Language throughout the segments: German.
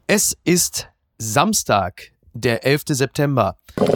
Es ist Samstag, der 11. September.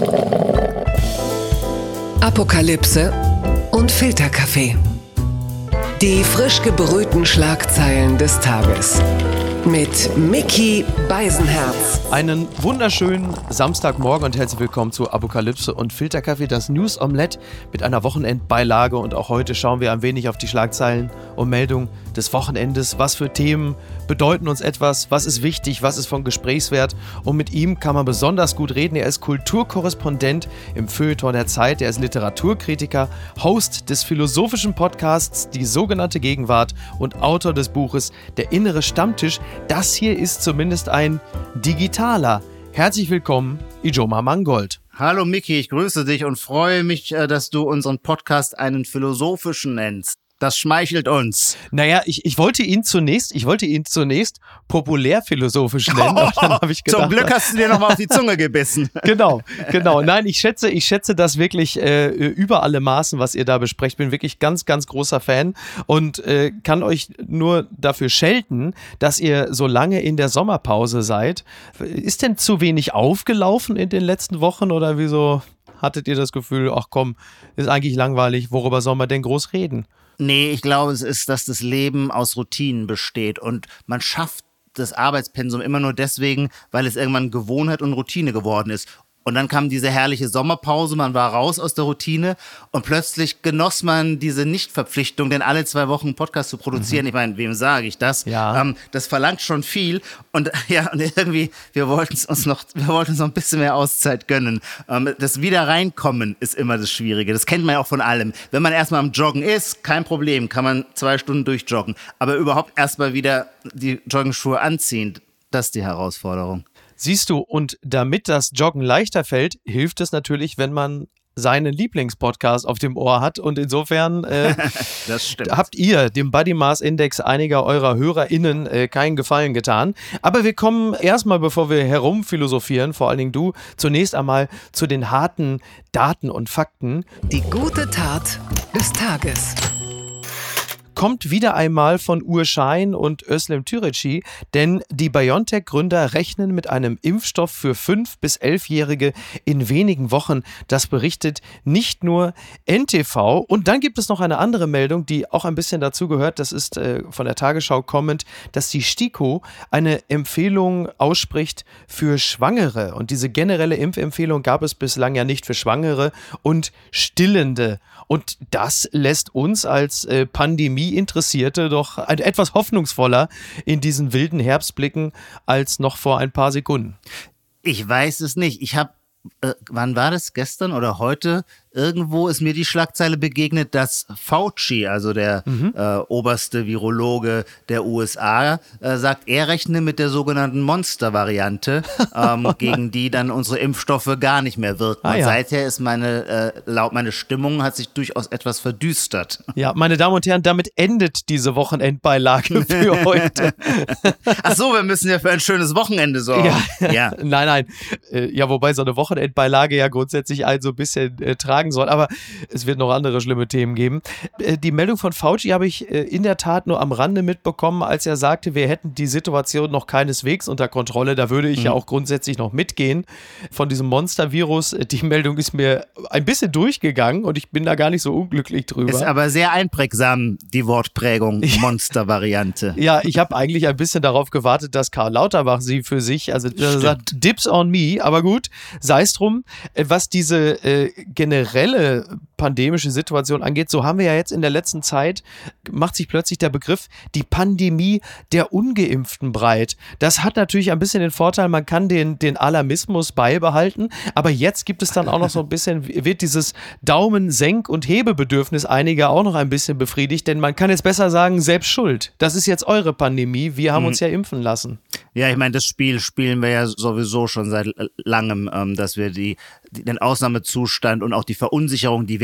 Apokalypse und Filterkaffee. Die frisch gebrühten Schlagzeilen des Tages. Mit Micky Beisenherz. Einen wunderschönen Samstagmorgen und herzlich willkommen zu Apokalypse und Filterkaffee, das News Omelette mit einer Wochenendbeilage. Und auch heute schauen wir ein wenig auf die Schlagzeilen und Meldungen des Wochenendes. Was für Themen bedeuten uns etwas? Was ist wichtig? Was ist von Gesprächswert? Und mit ihm kann man besonders gut reden. Er ist Kulturkorrespondent im Feuilleton der Zeit. Er ist Literaturkritiker, Host des philosophischen Podcasts Die sogenannte Gegenwart und Autor des Buches Der innere Stammtisch. Das hier ist zumindest ein digitaler. Herzlich willkommen, Ijoma Mangold. Hallo Micky, ich grüße dich und freue mich, dass du unseren Podcast einen philosophischen nennst. Das schmeichelt uns. Naja, ich wollte ihn zunächst populärphilosophisch nennen. Und dann habe ich gedacht, zum Glück hast du dir nochmal auf die Zunge gebissen. Genau. Nein, ich schätze das wirklich über alle Maßen, was ihr da besprecht. Bin wirklich ganz, ganz großer Fan und kann euch nur dafür schelten, dass ihr so lange in der Sommerpause seid. Ist denn zu wenig aufgelaufen in den letzten Wochen oder wieso hattet ihr das Gefühl, ach komm, ist eigentlich langweilig, worüber soll man denn groß reden? Nee, ich glaube, es ist, dass das Leben aus Routinen besteht und man schafft das Arbeitspensum immer nur deswegen, weil es irgendwann Gewohnheit und Routine geworden ist. Und dann kam diese herrliche Sommerpause, man war raus aus der Routine und plötzlich genoss man diese Nichtverpflichtung, denn alle 2 Wochen einen Podcast zu produzieren, ich meine, wem sage ich das? Ja. Das verlangt schon viel und ja, und irgendwie, wir wollten uns noch ein bisschen mehr Auszeit gönnen. Das Wiederreinkommen ist immer das Schwierige, das kennt man ja auch von allem. Wenn man erstmal am Joggen ist, kein Problem, kann man 2 Stunden durchjoggen, aber überhaupt erstmal wieder die Joggenschuhe anziehen, das ist die Herausforderung. Siehst du, und damit das Joggen leichter fällt, hilft es natürlich, wenn man seinen Lieblingspodcast auf dem Ohr hat. Und insofern das stimmt. Habt ihr dem Body Mass Index einiger eurer HörerInnen keinen Gefallen getan. Aber wir kommen erstmal, bevor wir herumphilosophieren, vor allen Dingen du, zunächst einmal zu den harten Daten und Fakten. Die gute Tat des Tages. Kommt wieder einmal von Uğur Şahin und Özlem Türeci, denn die BioNTech-Gründer rechnen mit einem Impfstoff für 5- bis 11-Jährige in wenigen Wochen. Das berichtet nicht nur NTV. Und dann gibt es noch eine andere Meldung, die auch ein bisschen dazu gehört. Das ist von der Tagesschau kommend, dass die STIKO eine Empfehlung ausspricht für Schwangere. Und diese generelle Impfempfehlung gab es bislang ja nicht für Schwangere und Stillende. Und das lässt uns als Pandemie-Interessierte doch etwas hoffnungsvoller in diesen wilden Herbst blicken als noch vor ein paar Sekunden. Ich weiß es nicht. Ich habe, wann war das, gestern oder heute? Irgendwo ist mir die Schlagzeile begegnet, dass Fauci, also der oberste Virologe der USA, sagt, er rechne mit der sogenannten Monster-Variante, gegen die dann unsere Impfstoffe gar nicht mehr wirken. Und seither ist meine Stimmung hat sich durchaus etwas verdüstert. Ja, meine Damen und Herren, damit endet diese Wochenendbeilage für heute. Ach so, wir müssen ja für ein schönes Wochenende sorgen. Ja. Nein. Ja, wobei so eine Wochenendbeilage ja grundsätzlich so ein bisschen tragen soll, aber es wird noch andere schlimme Themen geben. Die Meldung von Fauci habe ich in der Tat nur am Rande mitbekommen, als er sagte, wir hätten die Situation noch keineswegs unter Kontrolle. Da würde ich ja auch grundsätzlich noch mitgehen von diesem Monstervirus. Die Meldung ist mir ein bisschen durchgegangen und ich bin da gar nicht so unglücklich drüber. Ist aber sehr einprägsam, die Wortprägung Monstervariante. Ja, ich habe eigentlich ein bisschen darauf gewartet, dass Karl Lauterbach sie für sich, also sagt, Dips on me, aber gut, sei es drum. Was diese generelle pandemische Situation angeht, so haben wir ja jetzt in der letzten Zeit, macht sich plötzlich der Begriff die Pandemie der Ungeimpften breit. Das hat natürlich ein bisschen den Vorteil, man kann den Alarmismus beibehalten, aber jetzt gibt es dann auch noch so ein bisschen, wird dieses Daumen-Senk- und Hebebedürfnis einiger auch noch ein bisschen befriedigt, denn man kann jetzt besser sagen, selbst schuld. Das ist jetzt eure Pandemie, wir haben uns ja impfen lassen. Ja, ich meine, das Spiel spielen wir ja sowieso schon seit langem, dass wir den Ausnahmezustand und auch die Verunsicherung, die wir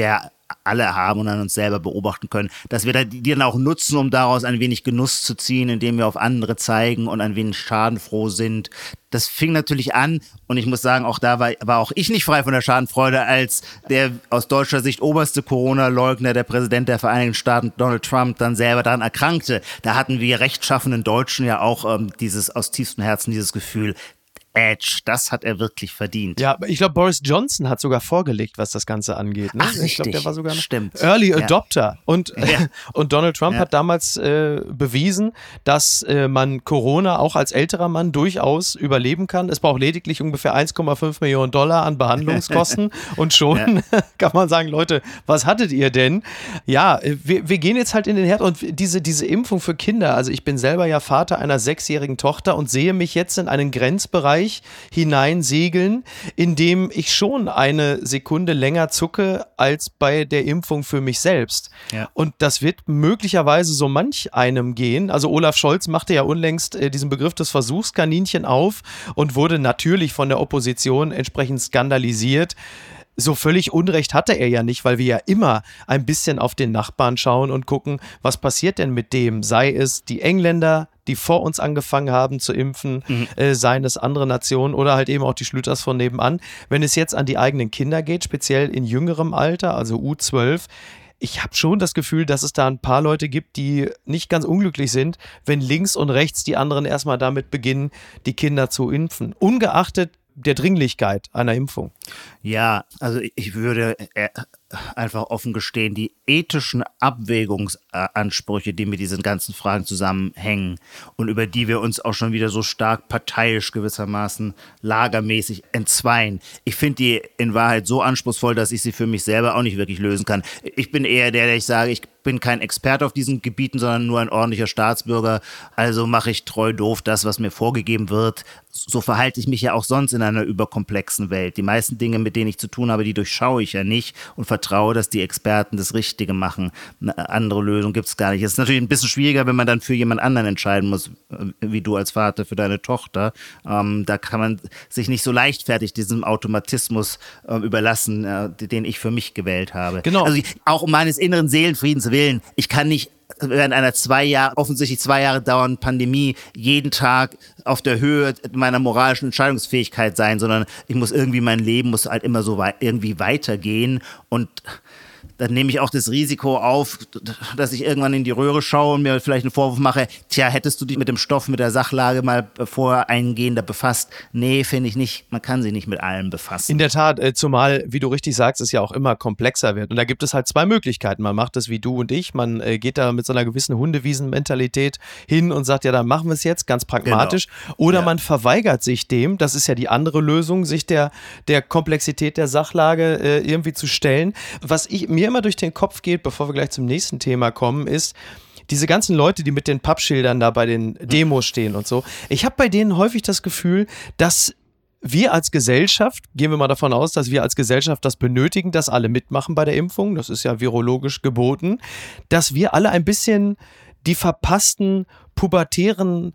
alle haben und an uns selber beobachten können, dass wir die dann auch nutzen, um daraus ein wenig Genuss zu ziehen, indem wir auf andere zeigen und ein wenig schadenfroh sind. Das fing natürlich an und ich muss sagen, auch da war auch ich nicht frei von der Schadenfreude, als der aus deutscher Sicht oberste Corona-Leugner, der Präsident der Vereinigten Staaten, Donald Trump, dann selber daran erkrankte. Da hatten wir rechtschaffenen Deutschen ja auch aus tiefstem Herzen dieses Gefühl, Edge, das hat er wirklich verdient. Ja, ich glaube, Boris Johnson hat sogar vorgelegt, was das Ganze angeht. Ne? Ach, richtig. Ich glaube, der war sogar Stimmt. Early Adopter. Und Donald Trump Ja. hat damals bewiesen, dass man Corona auch als älterer Mann durchaus überleben kann. Es braucht lediglich ungefähr 1,5 Millionen Dollar an Behandlungskosten und schon kann man sagen, Leute, was hattet ihr denn? Ja, wir gehen jetzt halt in den Herbst und diese Impfung für Kinder, also ich bin selber ja Vater einer 6-jährigen Tochter und sehe mich jetzt in einen Grenzbereich hineinsegeln, in dem ich schon eine Sekunde länger zucke als bei der Impfung für mich selbst. Ja. Und das wird möglicherweise so manch einem gehen. Also Olaf Scholz machte ja unlängst diesen Begriff des Versuchskaninchen auf und wurde natürlich von der Opposition entsprechend skandalisiert. So völlig Unrecht hatte er ja nicht, weil wir ja immer ein bisschen auf den Nachbarn schauen und gucken, was passiert denn mit dem? Sei es die Engländer, die vor uns angefangen haben zu impfen, seien es andere Nationen oder halt eben auch die Schlüters von nebenan. Wenn es jetzt an die eigenen Kinder geht, speziell in jüngerem Alter, also U12, ich habe schon das Gefühl, dass es da ein paar Leute gibt, die nicht ganz unglücklich sind, wenn links und rechts die anderen erstmal damit beginnen, die Kinder zu impfen. Ungeachtet der Dringlichkeit einer Impfung. Ja, also ich würde einfach offen gestehen, die ethischen Abwägungsansprüche, die mit diesen ganzen Fragen zusammenhängen und über die wir uns auch schon wieder so stark parteiisch gewissermaßen lagermäßig entzweien. Ich finde die in Wahrheit so anspruchsvoll, dass ich sie für mich selber auch nicht wirklich lösen kann. Ich bin eher der ich sage, ich bin kein Experte auf diesen Gebieten, sondern nur ein ordentlicher Staatsbürger. Also mache ich treu doof das, was mir vorgegeben wird. So verhalte ich mich ja auch sonst in einer überkomplexen Welt. Die meisten Dinge, mit denen ich zu tun habe, die durchschaue ich ja nicht und vertraue, dass die Experten das Richtige machen. Eine andere Lösung gibt es gar nicht. Es ist natürlich ein bisschen schwieriger, wenn man dann für jemand anderen entscheiden muss, wie du als Vater für deine Tochter. Da kann man sich nicht so leichtfertig diesem Automatismus überlassen, den ich für mich gewählt habe. Genau. Also auch um meines inneren Seelenfriedens willen. Ich kann nicht während einer offensichtlich 2 Jahre dauernden Pandemie jeden Tag auf der Höhe meiner moralischen Entscheidungsfähigkeit sein, sondern ich muss irgendwie, mein Leben muss halt immer so irgendwie weitergehen und dann nehme ich auch das Risiko auf, dass ich irgendwann in die Röhre schaue und mir vielleicht einen Vorwurf mache, tja, hättest du dich mit dem Stoff, mit der Sachlage mal vorher eingehender befasst? Nee, finde ich nicht. Man kann sich nicht mit allem befassen. In der Tat, zumal, wie du richtig sagst, es ja auch immer komplexer wird. Und da gibt es halt 2 Möglichkeiten. Man macht es wie du und ich. Man geht da mit so einer gewissen Hundewiesen-Mentalität hin und sagt, ja, dann machen wir es jetzt, ganz pragmatisch. Genau. Oder man verweigert sich dem, das ist ja die andere Lösung, sich der Komplexität der Sachlage irgendwie zu stellen. Was mir immer durch den Kopf geht, bevor wir gleich zum nächsten Thema kommen, ist, diese ganzen Leute, die mit den Pappschildern da bei den Demos stehen und so, ich habe bei denen häufig das Gefühl, dass wir als Gesellschaft, gehen wir mal davon aus, dass wir als Gesellschaft das benötigen, dass alle mitmachen bei der Impfung, das ist ja virologisch geboten, dass wir alle ein bisschen die verpassten pubertären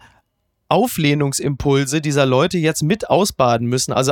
Auflehnungsimpulse dieser Leute jetzt mit ausbaden müssen. Also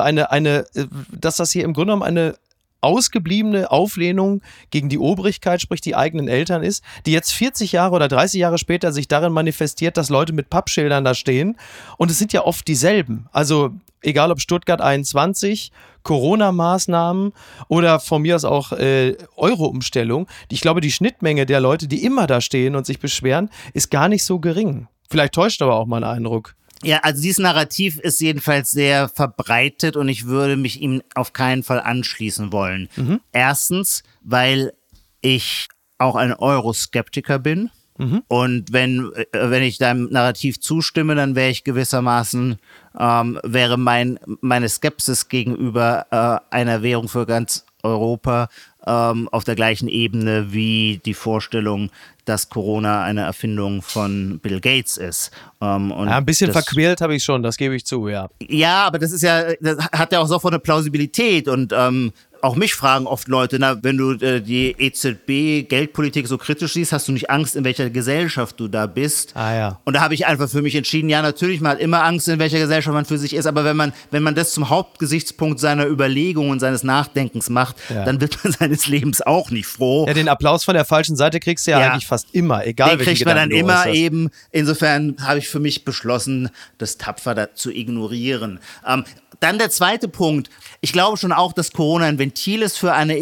dass das hier im Grunde genommen eine ausgebliebene Auflehnung gegen die Obrigkeit, sprich die eigenen Eltern ist, die jetzt 40 Jahre oder 30 Jahre später sich darin manifestiert, dass Leute mit Pappschildern da stehen. Und es sind ja oft dieselben. Also egal ob Stuttgart 21, Corona-Maßnahmen oder von mir aus auch Euro-Umstellung. Ich glaube, die Schnittmenge der Leute, die immer da stehen und sich beschweren, ist gar nicht so gering. Vielleicht täuscht aber auch mein Eindruck. Ja, also dieses Narrativ ist jedenfalls sehr verbreitet und ich würde mich ihm auf keinen Fall anschließen wollen. Erstens, weil ich auch ein Euroskeptiker bin. Und wenn ich deinem Narrativ zustimme, dann wäre ich gewissermaßen, wäre meine Skepsis gegenüber einer Währung für ganz Europa auf der gleichen Ebene wie die Vorstellung, dass Corona eine Erfindung von Bill Gates ist. Ein bisschen verquält habe ich schon, das gebe ich zu, ja. Ja, aber das hat ja auch sofort eine Plausibilität und auch mich fragen oft Leute, wenn du die EZB-Geldpolitik so kritisch siehst, hast du nicht Angst, in welcher Gesellschaft du da bist? Ah ja. Und da habe ich einfach für mich entschieden, ja, natürlich, man hat immer Angst, in welcher Gesellschaft man für sich ist, aber wenn man das zum Hauptgesichtspunkt seiner Überlegungen und seines Nachdenkens macht, dann wird man seines Lebens auch nicht froh. Ja, den Applaus von der falschen Seite kriegst du ja eigentlich fast immer, egal welche Gedanken du äußerst. Den kriegt man dann immer eben. Insofern habe ich für mich beschlossen, das tapfer zu ignorieren. Dann der zweite Punkt. Ich glaube schon auch, dass Corona ein Ventil ist für eine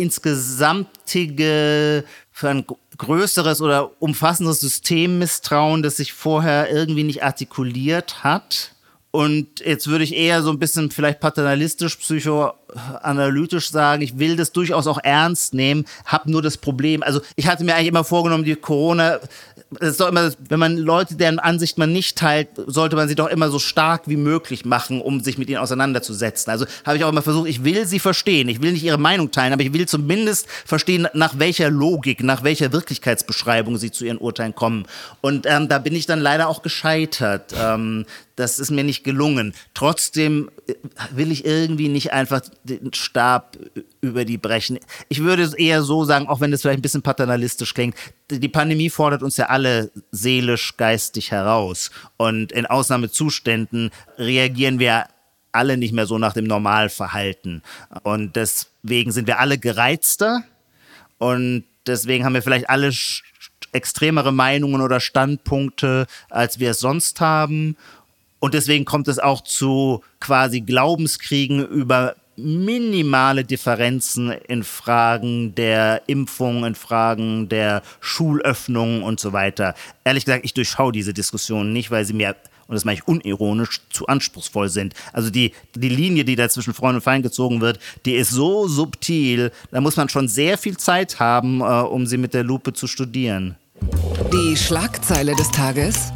für ein größeres oder umfassendes Systemmisstrauen, das sich vorher irgendwie nicht artikuliert hat. Und jetzt würde ich eher so ein bisschen vielleicht paternalistisch, psychoanalytisch sagen, ich will das durchaus auch ernst nehmen, habe nur das Problem. Also ich hatte mir eigentlich immer vorgenommen, die Corona, das ist doch immer, wenn man Leute, deren Ansicht man nicht teilt, sollte man sie doch immer so stark wie möglich machen, um sich mit ihnen auseinanderzusetzen. Also habe ich auch immer versucht, ich will sie verstehen, ich will nicht ihre Meinung teilen, aber ich will zumindest verstehen, nach welcher Logik, nach welcher Wirklichkeitsbeschreibung sie zu ihren Urteilen kommen. Und da bin ich dann leider auch gescheitert. Das ist mir nicht gelungen. Trotzdem will ich irgendwie nicht einfach den Stab über die brechen. Ich würde es eher so sagen, auch wenn das vielleicht ein bisschen paternalistisch klingt, die Pandemie fordert uns ja alle seelisch, geistig heraus. Und in Ausnahmezuständen reagieren wir alle nicht mehr so nach dem Normalverhalten. Und deswegen sind wir alle gereizter und deswegen haben wir vielleicht alle extremere Meinungen oder Standpunkte, als wir es sonst haben. Und deswegen kommt es auch zu quasi Glaubenskriegen über minimale Differenzen in Fragen der Impfung, in Fragen der Schulöffnung und so weiter. Ehrlich gesagt, ich durchschaue diese Diskussionen nicht, weil sie mir, und das meine ich unironisch, zu anspruchsvoll sind. Also die Linie, die da zwischen Freund und Feind gezogen wird, die ist so subtil, da muss man schon sehr viel Zeit haben, um sie mit der Lupe zu studieren. Die Schlagzeile des Tages.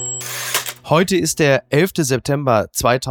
Heute ist der 11. September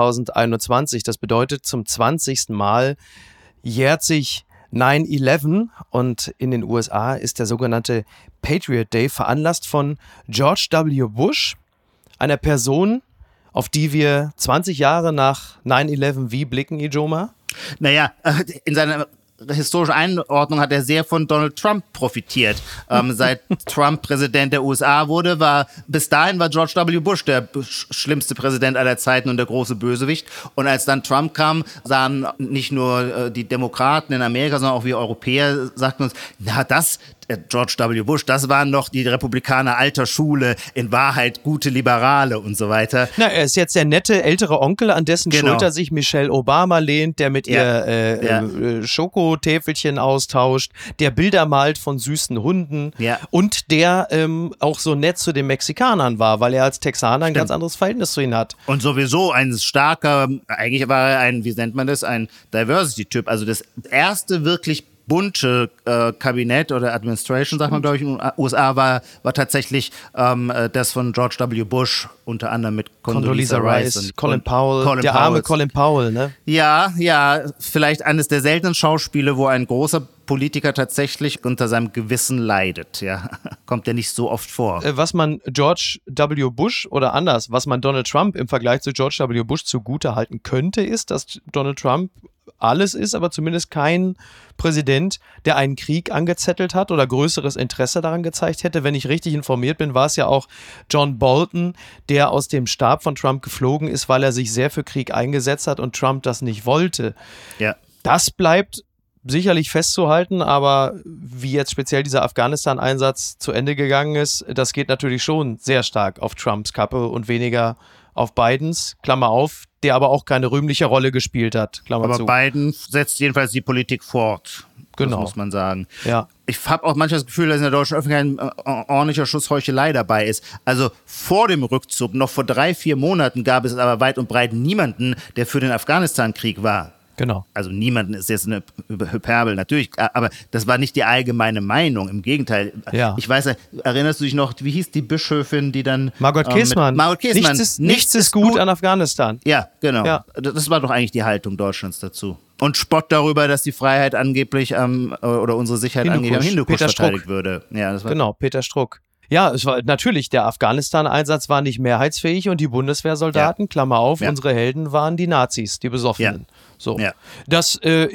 2021. Das bedeutet, zum 20. Mal jährt sich 9/11 und in den USA ist der sogenannte Patriot Day veranlasst von George W. Bush, einer Person, auf die wir 20 Jahre nach 9/11 wie blicken, Ijoma? Naja, in seiner historische Einordnung hat er sehr von Donald Trump profitiert. Seit Trump Präsident der USA wurde, bis dahin war George W. Bush der schlimmste Präsident aller Zeiten und der große Bösewicht. Und als dann Trump kam, sahen nicht nur die Demokraten in Amerika, sondern auch wir Europäer, sagten uns, George W. Bush, das waren doch die Republikaner alter Schule, in Wahrheit gute Liberale und so weiter. Na, er ist jetzt der nette ältere Onkel, an dessen Schulter sich Michelle Obama lehnt, der mit ihr Schokotäfelchen austauscht, der Bilder malt von süßen Hunden und der auch so nett zu den Mexikanern war, weil er als Texaner ein ganz anderes Verhältnis zu ihnen hat. Und sowieso ein starker, eigentlich war er ein, wie nennt man das, ein Diversity-Typ, also das erste wirklich bunte Kabinett oder Administration, sagt man, glaube ich, in den USA war tatsächlich das von George W. Bush, unter anderem mit Condoleezza Rice und Colin Powell, der arme Colin Powell, ne? Ja, vielleicht eines der seltenen Schauspiele, wo ein großer Politiker tatsächlich unter seinem Gewissen leidet, ja. Kommt ja nicht so oft vor. Was man George W. Bush oder anders, was man Donald Trump im Vergleich zu George W. Bush zugute halten könnte, ist, dass Donald Trump alles ist, aber zumindest kein Präsident, der einen Krieg angezettelt hat oder größeres Interesse daran gezeigt hätte. Wenn ich richtig informiert bin, war es ja auch John Bolton, der aus dem Stab von Trump geflogen ist, weil er sich sehr für Krieg eingesetzt hat und Trump das nicht wollte. Ja. Das bleibt sicherlich festzuhalten, aber wie jetzt speziell dieser Afghanistan-Einsatz zu Ende gegangen ist, das geht natürlich schon sehr stark auf Trumps Kappe und weniger auf Bidens, Klammer auf, der aber auch keine rühmliche Rolle gespielt hat, Klammer zu. Aber Biden setzt jedenfalls die Politik fort. Genau. Das muss man sagen. Ja. Ich habe auch manchmal das Gefühl, dass in der deutschen Öffentlichkeit ein ordentlicher Schuss Heuchelei dabei ist. Also vor dem Rückzug, noch vor 3-4 Monaten, gab es aber weit und breit niemanden, der für den Afghanistan-Krieg war. Genau. Also niemanden ist jetzt eine Hyperbel, natürlich, aber das war nicht die allgemeine Meinung, im Gegenteil. Ja. Ich weiß, erinnerst du dich noch, wie hieß die Bischöfin, die dann... Margot Käßmann. Nichts ist gut an Afghanistan. Ja, genau. Ja. Das war doch eigentlich die Haltung Deutschlands dazu. Und Spott darüber, dass die Freiheit angeblich oder unsere Sicherheit angeblich am Hindukusch verteidigt würde. Ja, das war genau, Peter Struck. Ja, es war natürlich, der Afghanistan-Einsatz war nicht mehrheitsfähig und die Bundeswehrsoldaten, Klammer auf, unsere Helden waren die Nazis, die Besoffenen. Ja. So. Ja. Das ist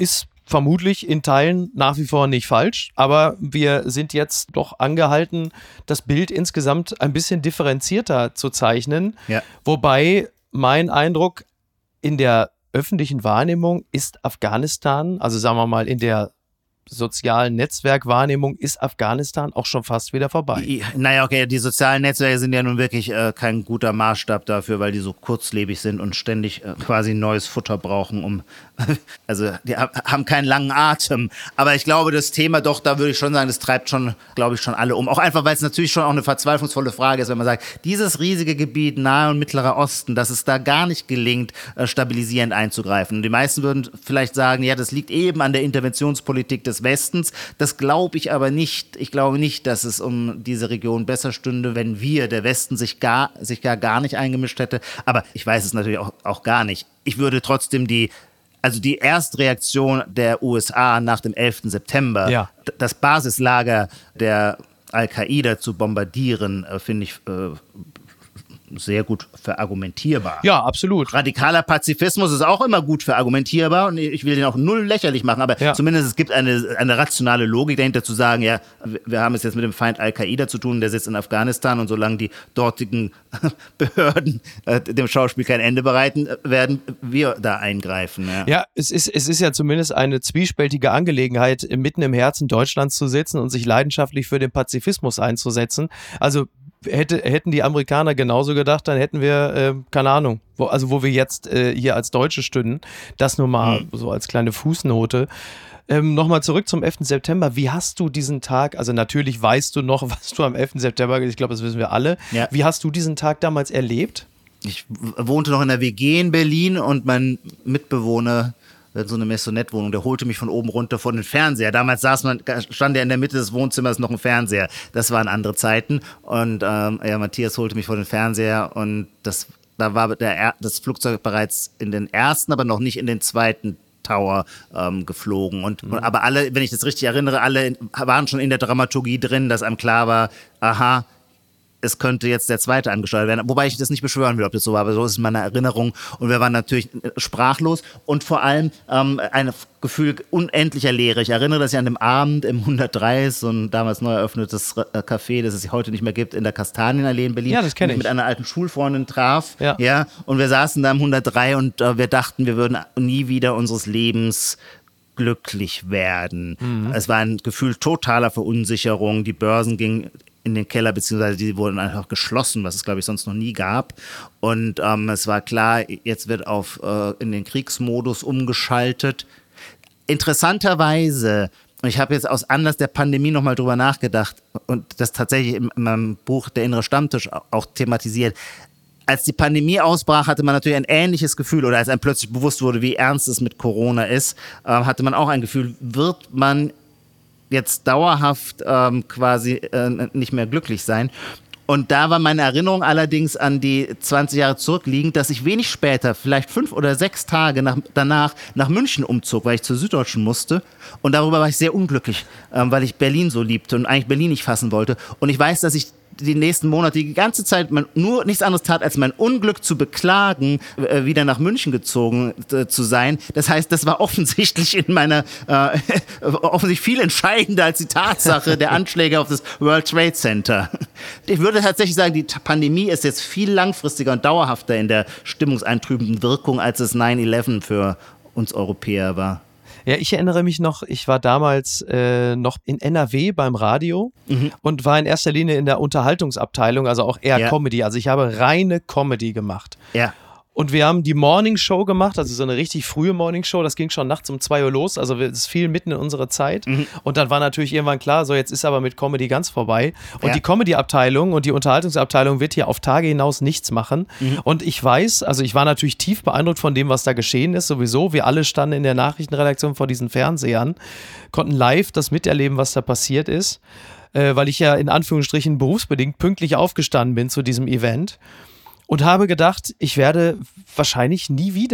vermutlich in Teilen nach wie vor nicht falsch, aber wir sind jetzt doch angehalten, das Bild insgesamt ein bisschen differenzierter zu zeichnen. Ja. Wobei mein Eindruck in der öffentlichen Wahrnehmung ist Afghanistan, also sagen wir mal in der sozialen Netzwerkwahrnehmung ist Afghanistan auch schon fast wieder vorbei. Naja, okay, die sozialen Netzwerke sind ja nun wirklich kein guter Maßstab dafür, weil die so kurzlebig sind und ständig quasi neues Futter brauchen, also die haben keinen langen Atem. Aber ich glaube, das Thema doch, da würde ich schon sagen, das treibt schon, glaube ich, schon alle um. Auch einfach, weil es natürlich schon auch eine verzweiflungsvolle Frage ist, wenn man sagt, dieses riesige Gebiet Nahe und Mittlerer Osten, dass es da gar nicht gelingt, stabilisierend einzugreifen. Und die meisten würden vielleicht sagen, ja, das liegt eben an der Interventionspolitik des Westens. Das glaube ich aber nicht. Ich glaube nicht, dass es um diese Region besser stünde, wenn der Westen, sich gar nicht eingemischt hätte. Aber ich weiß es natürlich auch gar nicht. Ich würde trotzdem die Erstreaktion der USA nach dem 11. September, das Basislager der Al-Qaida zu bombardieren, finde ich sehr gut verargumentierbar. Ja, absolut. Radikaler Pazifismus ist auch immer gut verargumentierbar und ich will den auch null lächerlich machen, aber zumindest es gibt eine rationale Logik dahinter zu sagen, ja, wir haben es jetzt mit dem Feind Al-Qaida zu tun, der sitzt in Afghanistan und solange die dortigen Behörden dem Schauspiel kein Ende bereiten, werden wir da eingreifen. Ja, es ist ja zumindest eine zwiespältige Angelegenheit, mitten im Herzen Deutschlands zu sitzen und sich leidenschaftlich für den Pazifismus einzusetzen. Also hätten die Amerikaner genauso gedacht, dann hätten wir, keine Ahnung, wo wir jetzt hier als Deutsche stünden. Das nur mal so als kleine Fußnote. Nochmal zurück zum 11. September. Wie hast du diesen Tag, also natürlich weißt du noch, was du am 11. September, ich glaube, das wissen wir alle. Ja. Wie hast du diesen Tag damals erlebt? Ich wohnte noch in der WG in Berlin und mein Mitbewohner, so eine Maisonette-Wohnung, der holte mich von oben runter vor den Fernseher. Damals stand ja in der Mitte des Wohnzimmers noch ein Fernseher. Das waren andere Zeiten. Und Matthias holte mich vor den Fernseher und da war das Flugzeug bereits in den ersten, aber noch nicht in den zweiten Tower geflogen. Aber alle, wenn ich das richtig erinnere, alle waren schon in der Dramaturgie drin, dass einem klar war, aha, es könnte jetzt der zweite angesteuert werden. Wobei ich das nicht beschwören will, ob das so war, aber so ist meine Erinnerung. Und wir waren natürlich sprachlos und vor allem ein Gefühl unendlicher Leere. Ich erinnere, dass ich an dem Abend im 103, so ein damals neu eröffnetes Café, das es heute nicht mehr gibt, in der Kastanienallee in Berlin, ja, das kenne ich, mit einer alten Schulfreundin traf. Ja, und wir saßen da im 103 und wir dachten, wir würden nie wieder unseres Lebens glücklich werden. Es war ein Gefühl totaler Verunsicherung. Die Börsen gingen in den Keller, beziehungsweise die wurden einfach geschlossen, was es, glaube ich, sonst noch nie gab. Und es war klar, jetzt wird in den Kriegsmodus umgeschaltet. Interessanterweise, und ich habe jetzt aus Anlass der Pandemie nochmal drüber nachgedacht und das tatsächlich in meinem Buch Der innere Stammtisch auch thematisiert. Als die Pandemie ausbrach, hatte man natürlich ein ähnliches Gefühl, oder als einem plötzlich bewusst wurde, wie ernst es mit Corona ist, hatte man auch ein Gefühl, wird man jetzt dauerhaft quasi nicht mehr glücklich sein. Und da war meine Erinnerung allerdings an die 20 Jahre zurückliegend, dass ich wenig später, vielleicht 5 oder 6 Tage danach nach München umzog, weil ich zur Süddeutschen musste. Und darüber war ich sehr unglücklich, weil ich Berlin so liebte und eigentlich Berlin nicht fassen wollte. Und ich weiß, dass ich die nächsten Monate die ganze Zeit nur nichts anderes tat, als mein Unglück zu beklagen, wieder nach München gezogen zu sein. Das heißt, das war offensichtlich offensichtlich viel entscheidender als die Tatsache der Anschläge auf das World Trade Center. Ich würde tatsächlich sagen, die Pandemie ist jetzt viel langfristiger und dauerhafter in der stimmungseintrübenden Wirkung, als es 9/11 für uns Europäer war. Ja, ich erinnere mich noch, ich war damals noch in NRW beim Radio und war in erster Linie in der Unterhaltungsabteilung, also auch eher Comedy. Also ich habe reine Comedy gemacht. Ja. Und wir haben die Morning Show gemacht, also so eine richtig frühe Morning Show, das ging schon nachts um 2 Uhr los, also es fiel mitten in unsere Zeit. Und dann war natürlich irgendwann klar, so jetzt ist aber mit Comedy ganz vorbei. Und die Comedy-Abteilung und die Unterhaltungsabteilung wird hier auf Tage hinaus nichts machen. Und ich weiß, also ich war natürlich tief beeindruckt von dem, was da geschehen ist, sowieso. Wir alle standen in der Nachrichtenredaktion vor diesen Fernsehern, konnten live das miterleben, was da passiert ist, weil ich ja in Anführungsstrichen berufsbedingt pünktlich aufgestanden bin zu diesem Event. Und habe gedacht, ich werde wahrscheinlich nie wieder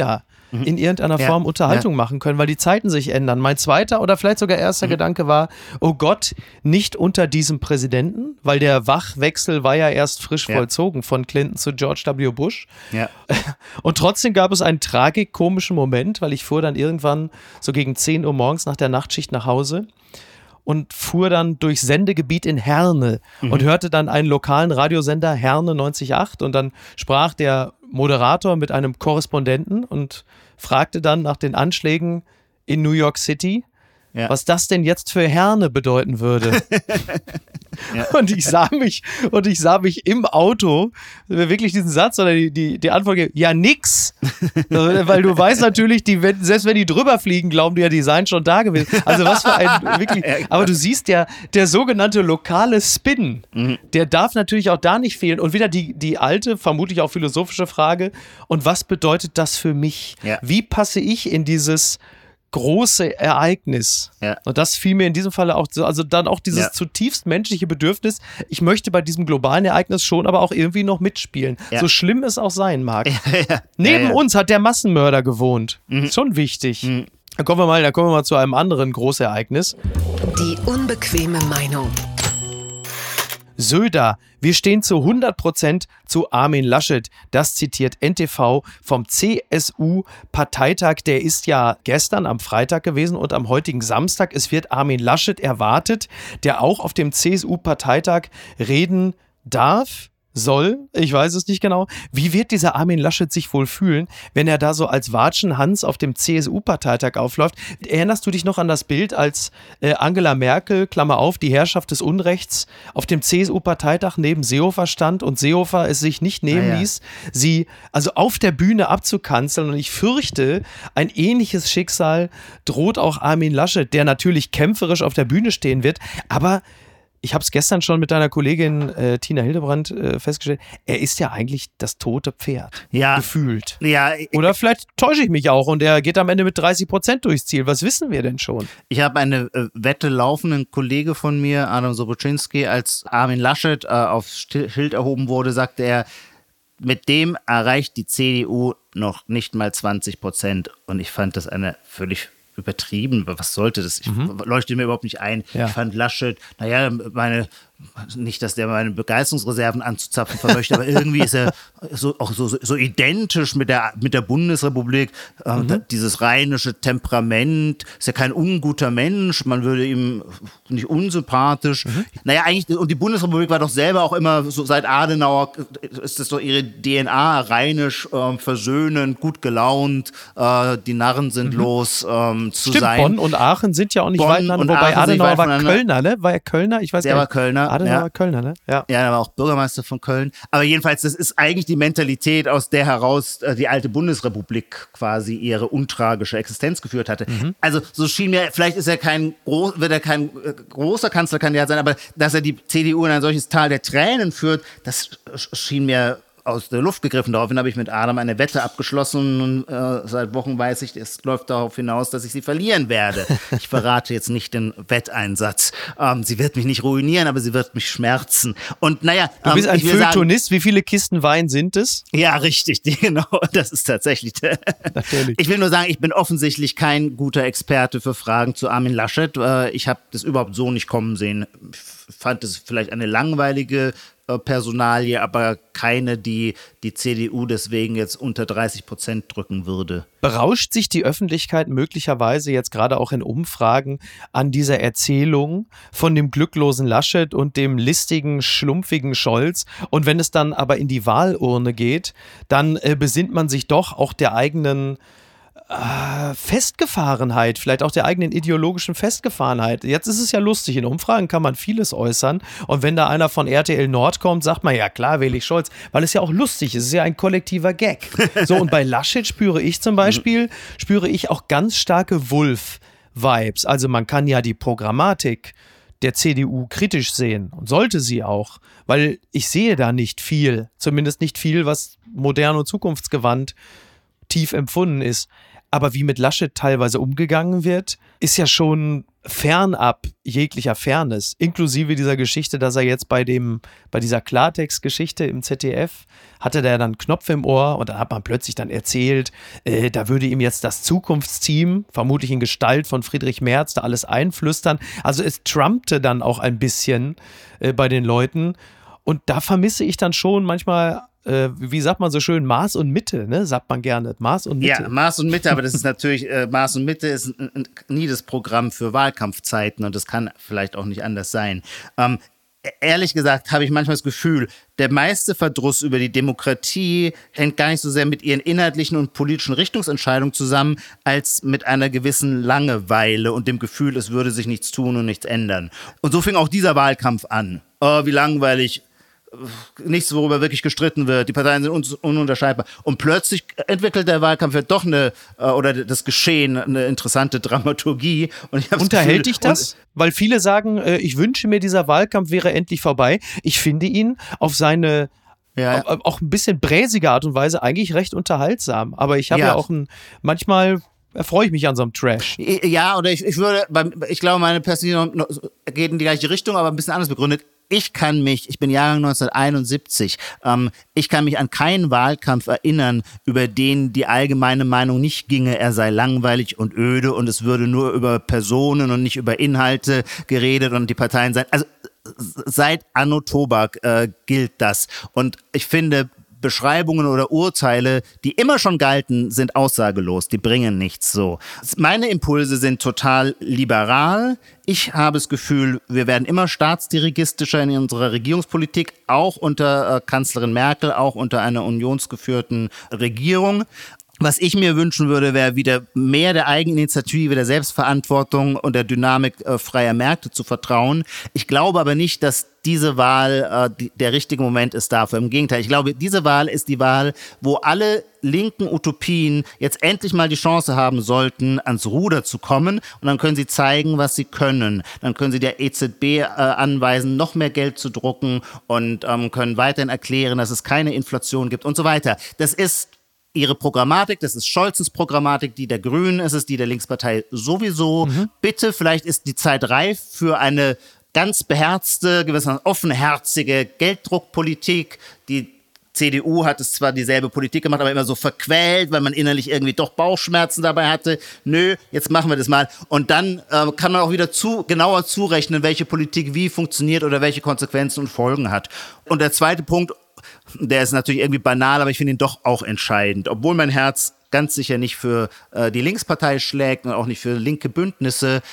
in irgendeiner Form Unterhaltung machen können, weil die Zeiten sich ändern. Mein zweiter oder vielleicht sogar erster Gedanke war, oh Gott, nicht unter diesem Präsidenten, weil der Wachwechsel war ja erst frisch vollzogen von Clinton zu George W. Bush. Ja. Und trotzdem gab es einen tragikomischen Moment, weil ich fuhr dann irgendwann so gegen 10 Uhr morgens nach der Nachtschicht nach Hause und fuhr dann durchs Sendegebiet in Herne und hörte dann einen lokalen Radiosender, Herne 90.8, und dann sprach der Moderator mit einem Korrespondenten und fragte dann nach den Anschlägen in New York City, was das denn jetzt für Herne bedeuten würde. Und ich sah mich im Auto, wirklich diesen Satz oder die Antwort, ja nix. Weil du weißt natürlich, selbst wenn die drüber fliegen, glauben die ja, die seien schon da gewesen. Also was für ein wirklich, aber du siehst ja, der sogenannte lokale Spin, der darf natürlich auch da nicht fehlen. Und wieder die alte, vermutlich auch philosophische Frage, und was bedeutet das für mich? Ja. Wie passe ich in dieses große Ereignis? Ja. Und das fiel mir in diesem Falle auch so, also dann auch dieses zutiefst menschliche Bedürfnis, ich möchte bei diesem globalen Ereignis schon aber auch irgendwie noch mitspielen, so schlimm es auch sein mag. Neben uns hat der Massenmörder gewohnt. Schon wichtig. Dann kommen wir mal zu einem anderen Großereignis. Die unbequeme Meinung. Söder, wir stehen zu 100% zu Armin Laschet. Das zitiert NTV vom CSU-Parteitag. Der ist ja gestern am Freitag gewesen und am heutigen Samstag. Es wird Armin Laschet erwartet, der auch auf dem CSU-Parteitag reden darf. Ich weiß es nicht genau. Wie wird dieser Armin Laschet sich wohl fühlen, wenn er da so als Watschenhans auf dem CSU-Parteitag aufläuft? Erinnerst du dich noch an das Bild, als Angela Merkel, Klammer auf, die Herrschaft des Unrechts, auf dem CSU-Parteitag neben Seehofer stand und Seehofer es sich nicht nehmen ließ, sie also auf der Bühne abzukanzeln? Und ich fürchte, ein ähnliches Schicksal droht auch Armin Laschet, der natürlich kämpferisch auf der Bühne stehen wird, aber ich habe es gestern schon mit deiner Kollegin Tina Hildebrand festgestellt, er ist ja eigentlich das tote Pferd, gefühlt. Ja, oder vielleicht täusche ich mich auch und er geht am Ende mit 30% durchs Ziel. Was wissen wir denn schon? Ich habe eine Wette laufen, ein Kollege von mir, Adam Sobocinski, als Armin Laschet aufs Schild erhoben wurde, sagte er, mit dem erreicht die CDU noch nicht mal 20%. Und ich fand das eine völlig übertrieben. Was sollte das? Leuchtet mir überhaupt nicht ein. Ja. Ich fand Laschet, nicht, dass der meine Begeisterungsreserven anzuzapfen vermöchte, aber irgendwie ist er so identisch mit der Bundesrepublik. Dieses rheinische Temperament, ist ja kein unguter Mensch, man würde ihm nicht unsympathisch. Eigentlich, und die Bundesrepublik war doch selber auch immer, so seit Adenauer, ist das doch ihre DNA, rheinisch, versöhnend, gut gelaunt, die Narren sind los, zu sein. Bonn und Aachen sind ja auch nicht weit voneinander, wobei Adenauer war Kölner, ne? War er Kölner? Ich weiß gar nicht. Der war Kölner. Adenauer war Kölner, ne? Ja, er war auch Bürgermeister von Köln. Aber jedenfalls, das ist eigentlich die Mentalität, aus der heraus die alte Bundesrepublik quasi ihre untragische Existenz geführt hatte. Also so schien mir, vielleicht wird er kein großer Kanzlerkandidat sein, aber dass er die CDU in ein solches Tal der Tränen führt, das schien mir aus der Luft gegriffen. Daraufhin habe ich mit Adam eine Wette abgeschlossen und seit Wochen weiß ich, es läuft darauf hinaus, dass ich sie verlieren werde. Ich verrate jetzt nicht den Wetteinsatz. Sie wird mich nicht ruinieren, aber sie wird mich schmerzen. Und naja, du bist ein Feuilletonist. Wie viele Kisten Wein sind es? Ja, richtig, genau. Das ist tatsächlich Natürlich. Ich will nur sagen, ich bin offensichtlich kein guter Experte für Fragen zu Armin Laschet. Ich habe das überhaupt so nicht kommen sehen. Ich fand es vielleicht eine langweilige Personalie, aber keine, die CDU deswegen jetzt unter 30% drücken würde. Berauscht sich die Öffentlichkeit möglicherweise jetzt gerade auch in Umfragen an dieser Erzählung von dem glücklosen Laschet und dem listigen, schlumpfigen Scholz? Und wenn es dann aber in die Wahlurne geht, dann besinnt man sich doch auch der eigenen Festgefahrenheit, vielleicht auch der eigenen ideologischen Festgefahrenheit. Jetzt ist es ja lustig, in Umfragen kann man vieles äußern und wenn da einer von RTL Nord kommt, sagt man, ja klar, wähle ich Scholz, weil es ja auch lustig ist, es ist ja ein kollektiver Gag. So, und bei Laschet spüre ich zum Beispiel, auch ganz starke Wulff-Vibes. Also man kann ja die Programmatik der CDU kritisch sehen und sollte sie auch, weil ich sehe da nicht viel, zumindest nicht viel, was modern und zukunftsgewandt tief empfunden ist. Aber wie mit Laschet teilweise umgegangen wird, ist ja schon fernab jeglicher Fairness, inklusive dieser Geschichte, dass er jetzt bei dieser Klartext-Geschichte im ZDF hatte der dann Knopf im Ohr und dann hat man plötzlich dann erzählt, da würde ihm jetzt das Zukunftsteam, vermutlich in Gestalt von Friedrich Merz, da alles einflüstern. Also es trumpte dann auch ein bisschen bei den Leuten und da vermisse ich dann schon manchmal, wie sagt man so schön, Maß und Mitte, ne? Sagt man gerne, Maß und Mitte. Ja, Maß und Mitte, aber das ist natürlich, Maß und Mitte ist nie das Programm für Wahlkampfzeiten und das kann vielleicht auch nicht anders sein. Ehrlich gesagt habe ich manchmal das Gefühl, der meiste Verdruss über die Demokratie hängt gar nicht so sehr mit ihren inhaltlichen und politischen Richtungsentscheidungen zusammen, als mit einer gewissen Langeweile und dem Gefühl, es würde sich nichts tun und nichts ändern. Und so fing auch dieser Wahlkampf an. Oh, wie langweilig. Nichts, worüber wirklich gestritten wird. Die Parteien sind ununterscheidbar. Und plötzlich entwickelt der Wahlkampf ja doch oder das Geschehen eine interessante Dramaturgie. Und ich Unterhält dich das? Weil viele sagen, ich wünsche mir, dieser Wahlkampf wäre endlich vorbei. Ich finde ihn auf seine auch ein bisschen bräsige Art und Weise eigentlich recht unterhaltsam. Aber ich habe ja auch manchmal erfreue ich mich an so einem Trash. Ja, oder ich glaube, meine Perspektive geht in die gleiche Richtung, aber ein bisschen anders begründet. Ich bin Jahrgang 1971, ich kann mich an keinen Wahlkampf erinnern, über den die allgemeine Meinung nicht ginge, er sei langweilig und öde und es würde nur über Personen und nicht über Inhalte geredet und die Parteien seien. Also seit Anno Tobak gilt das. Und ich finde, Beschreibungen oder Urteile, die immer schon galten, sind aussagelos, die bringen nichts so. Meine Impulse sind total liberal. Ich habe das Gefühl, wir werden immer staatsdirigistischer in unserer Regierungspolitik, auch unter Kanzlerin Merkel, auch unter einer unionsgeführten Regierung. Was ich mir wünschen würde, wäre wieder mehr der Eigeninitiative, der Selbstverantwortung und der Dynamik freier Märkte zu vertrauen. Ich glaube aber nicht, dass diese Wahl der richtige Moment ist dafür. Im Gegenteil, ich glaube, diese Wahl ist die Wahl, wo alle linken Utopien jetzt endlich mal die Chance haben sollten, ans Ruder zu kommen. Und dann können sie zeigen, was sie können. Dann können sie der EZB anweisen, noch mehr Geld zu drucken und können weiterhin erklären, dass es keine Inflation gibt und so weiter. Das ist ihre Programmatik, das ist Scholzes Programmatik, die der Grünen, es ist die der Linkspartei sowieso. Bitte, vielleicht ist die Zeit reif für eine ganz beherzte, gewissermaßen offenherzige Gelddruckpolitik. Die CDU hat es zwar dieselbe Politik gemacht, aber immer so verquält, weil man innerlich irgendwie doch Bauchschmerzen dabei hatte. Nö, jetzt machen wir das mal. Und dann kann man auch wieder genauer zurechnen, welche Politik wie funktioniert oder welche Konsequenzen und Folgen hat. Und der zweite Punkt, der ist natürlich irgendwie banal, aber ich finde ihn doch auch entscheidend. Obwohl mein Herz ganz sicher nicht für die Linkspartei schlägt und auch nicht für linke Bündnisse.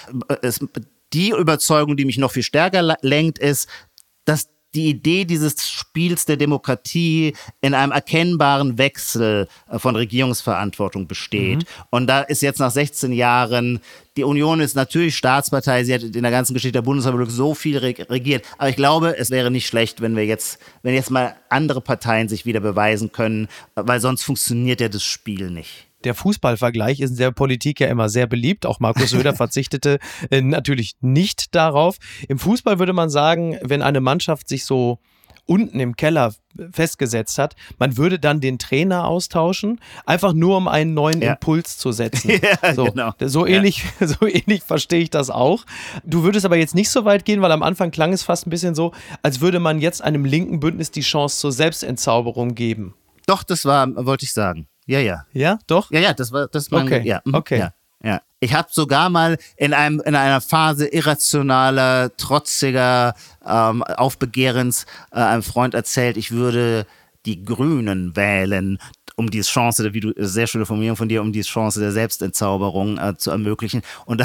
Die Überzeugung, die mich noch viel stärker lenkt, ist, dass die Idee dieses Spiels der Demokratie in einem erkennbaren Wechsel von Regierungsverantwortung besteht. Und da ist jetzt nach 16 Jahren, die Union ist natürlich Staatspartei, sie hat in der ganzen Geschichte der Bundesrepublik so viel regiert, aber ich glaube, es wäre nicht schlecht, wenn jetzt mal andere Parteien sich wieder beweisen können, weil sonst funktioniert ja das Spiel nicht. Der Fußballvergleich ist in der Politik ja immer sehr beliebt. Auch Markus Söder verzichtete natürlich nicht darauf. Im Fußball würde man sagen, wenn eine Mannschaft sich so unten im Keller festgesetzt hat, man würde dann den Trainer austauschen, einfach nur um einen neuen Impuls zu setzen. Ja, so, genau. So ähnlich verstehe ich das auch. Du würdest aber jetzt nicht so weit gehen, weil am Anfang klang es fast ein bisschen so, als würde man jetzt einem linken Bündnis die Chance zur Selbstentzauberung geben. Doch, wollte ich sagen. Ja. Ja, doch? Ja, das mein, okay. Ja. Okay. Ja. Ich habe sogar mal in einer Phase irrationaler, trotziger Aufbegehrens einem Freund erzählt, ich würde die Grünen wählen, um die Chance, wie du, sehr schöne Formulierung von dir, um die Chance der Selbstentzauberung zu ermöglichen. Und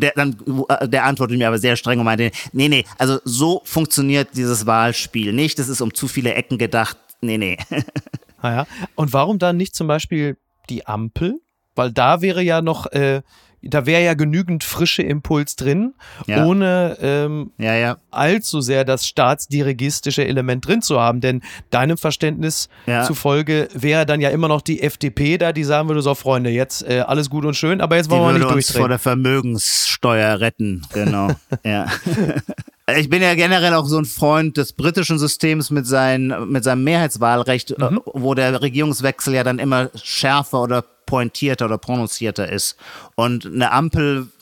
der antwortete mir aber sehr streng und meinte, nee, also so funktioniert dieses Wahlspiel nicht, das ist um zu viele Ecken gedacht, nee. Ja. Und warum dann nicht zum Beispiel die Ampel? Weil da wäre ja noch, da wäre ja genügend frische Impuls drin, ohne allzu sehr das staatsdirigistische Element drin zu haben. Denn deinem Verständnis zufolge wäre dann ja immer noch die FDP da, die sagen würde, so Freunde, jetzt alles gut und schön, aber jetzt wollen wir nicht durchdrehen. Die würde uns vor der Vermögenssteuer retten, genau. Ja. Ich bin ja generell auch so ein Freund des britischen Systems mit seinem Mehrheitswahlrecht, wo der Regierungswechsel ja dann immer schärfer oder pointierter oder prononcierter ist. Und eine Ampel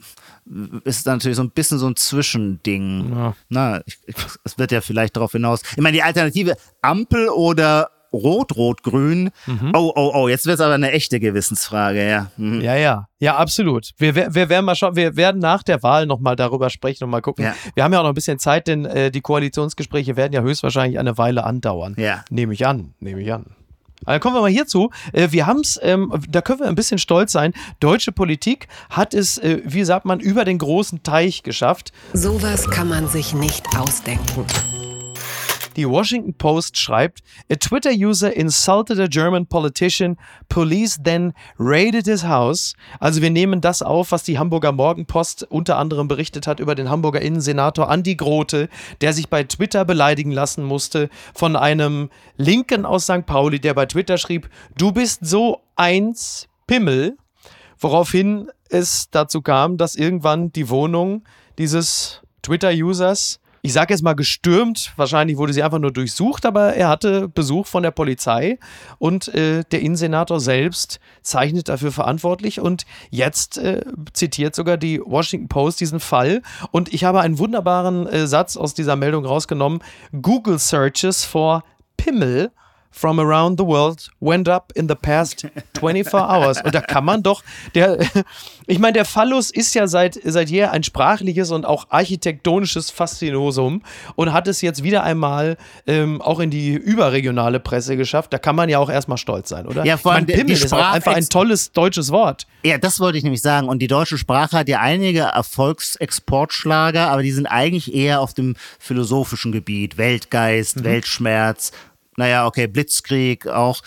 ist natürlich so ein bisschen so ein Zwischending. Ja. Na, es wird ja vielleicht darauf hinaus. Ich meine, die Alternative Ampel oder Rot-Rot-Grün. Oh, jetzt wird es aber eine echte Gewissensfrage, ja. Mhm. Ja, absolut. Wir werden mal schauen, wir werden nach der Wahl nochmal darüber sprechen und mal gucken. Ja. Wir haben ja auch noch ein bisschen Zeit, denn die Koalitionsgespräche werden ja höchstwahrscheinlich eine Weile andauern. Ja. Nehme ich an. Also kommen wir mal hierzu. Wir haben es, da können wir ein bisschen stolz sein. Deutsche Politik hat es, wie sagt man, über den großen Teich geschafft. Sowas kann man sich nicht ausdenken. Die Washington Post schreibt, a Twitter-User insulted a German politician, police then raided his house. Also wir nehmen das auf, was die Hamburger Morgenpost unter anderem berichtet hat über den Hamburger Innensenator Andi Grote, der sich bei Twitter beleidigen lassen musste von einem Linken aus St. Pauli, der bei Twitter schrieb, du bist so eins Pimmel, woraufhin es dazu kam, dass irgendwann die Wohnung dieses Twitter-Users, ich sage jetzt mal gestürmt, wahrscheinlich wurde sie einfach nur durchsucht, aber er hatte Besuch von der Polizei und der Innensenator selbst zeichnet dafür verantwortlich und jetzt zitiert sogar die Washington Post diesen Fall und ich habe einen wunderbaren Satz aus dieser Meldung rausgenommen. Google Searches for Pimmel from around the world went up in the past 24 hours. Und da kann man doch, ich meine, der Phallus ist ja seit jeher ein sprachliches und auch architektonisches Faszinosum und hat es jetzt wieder einmal auch in die überregionale Presse geschafft. Da kann man ja auch erstmal stolz sein, oder? Ja, vor allem Pimmel ist auch einfach ein tolles deutsches Wort. Ja, das wollte ich nämlich sagen. Und die deutsche Sprache hat ja einige Erfolgsexportschlager, aber die sind eigentlich eher auf dem philosophischen Gebiet. Weltgeist, Weltschmerz. Naja, okay, Blitzkrieg auch.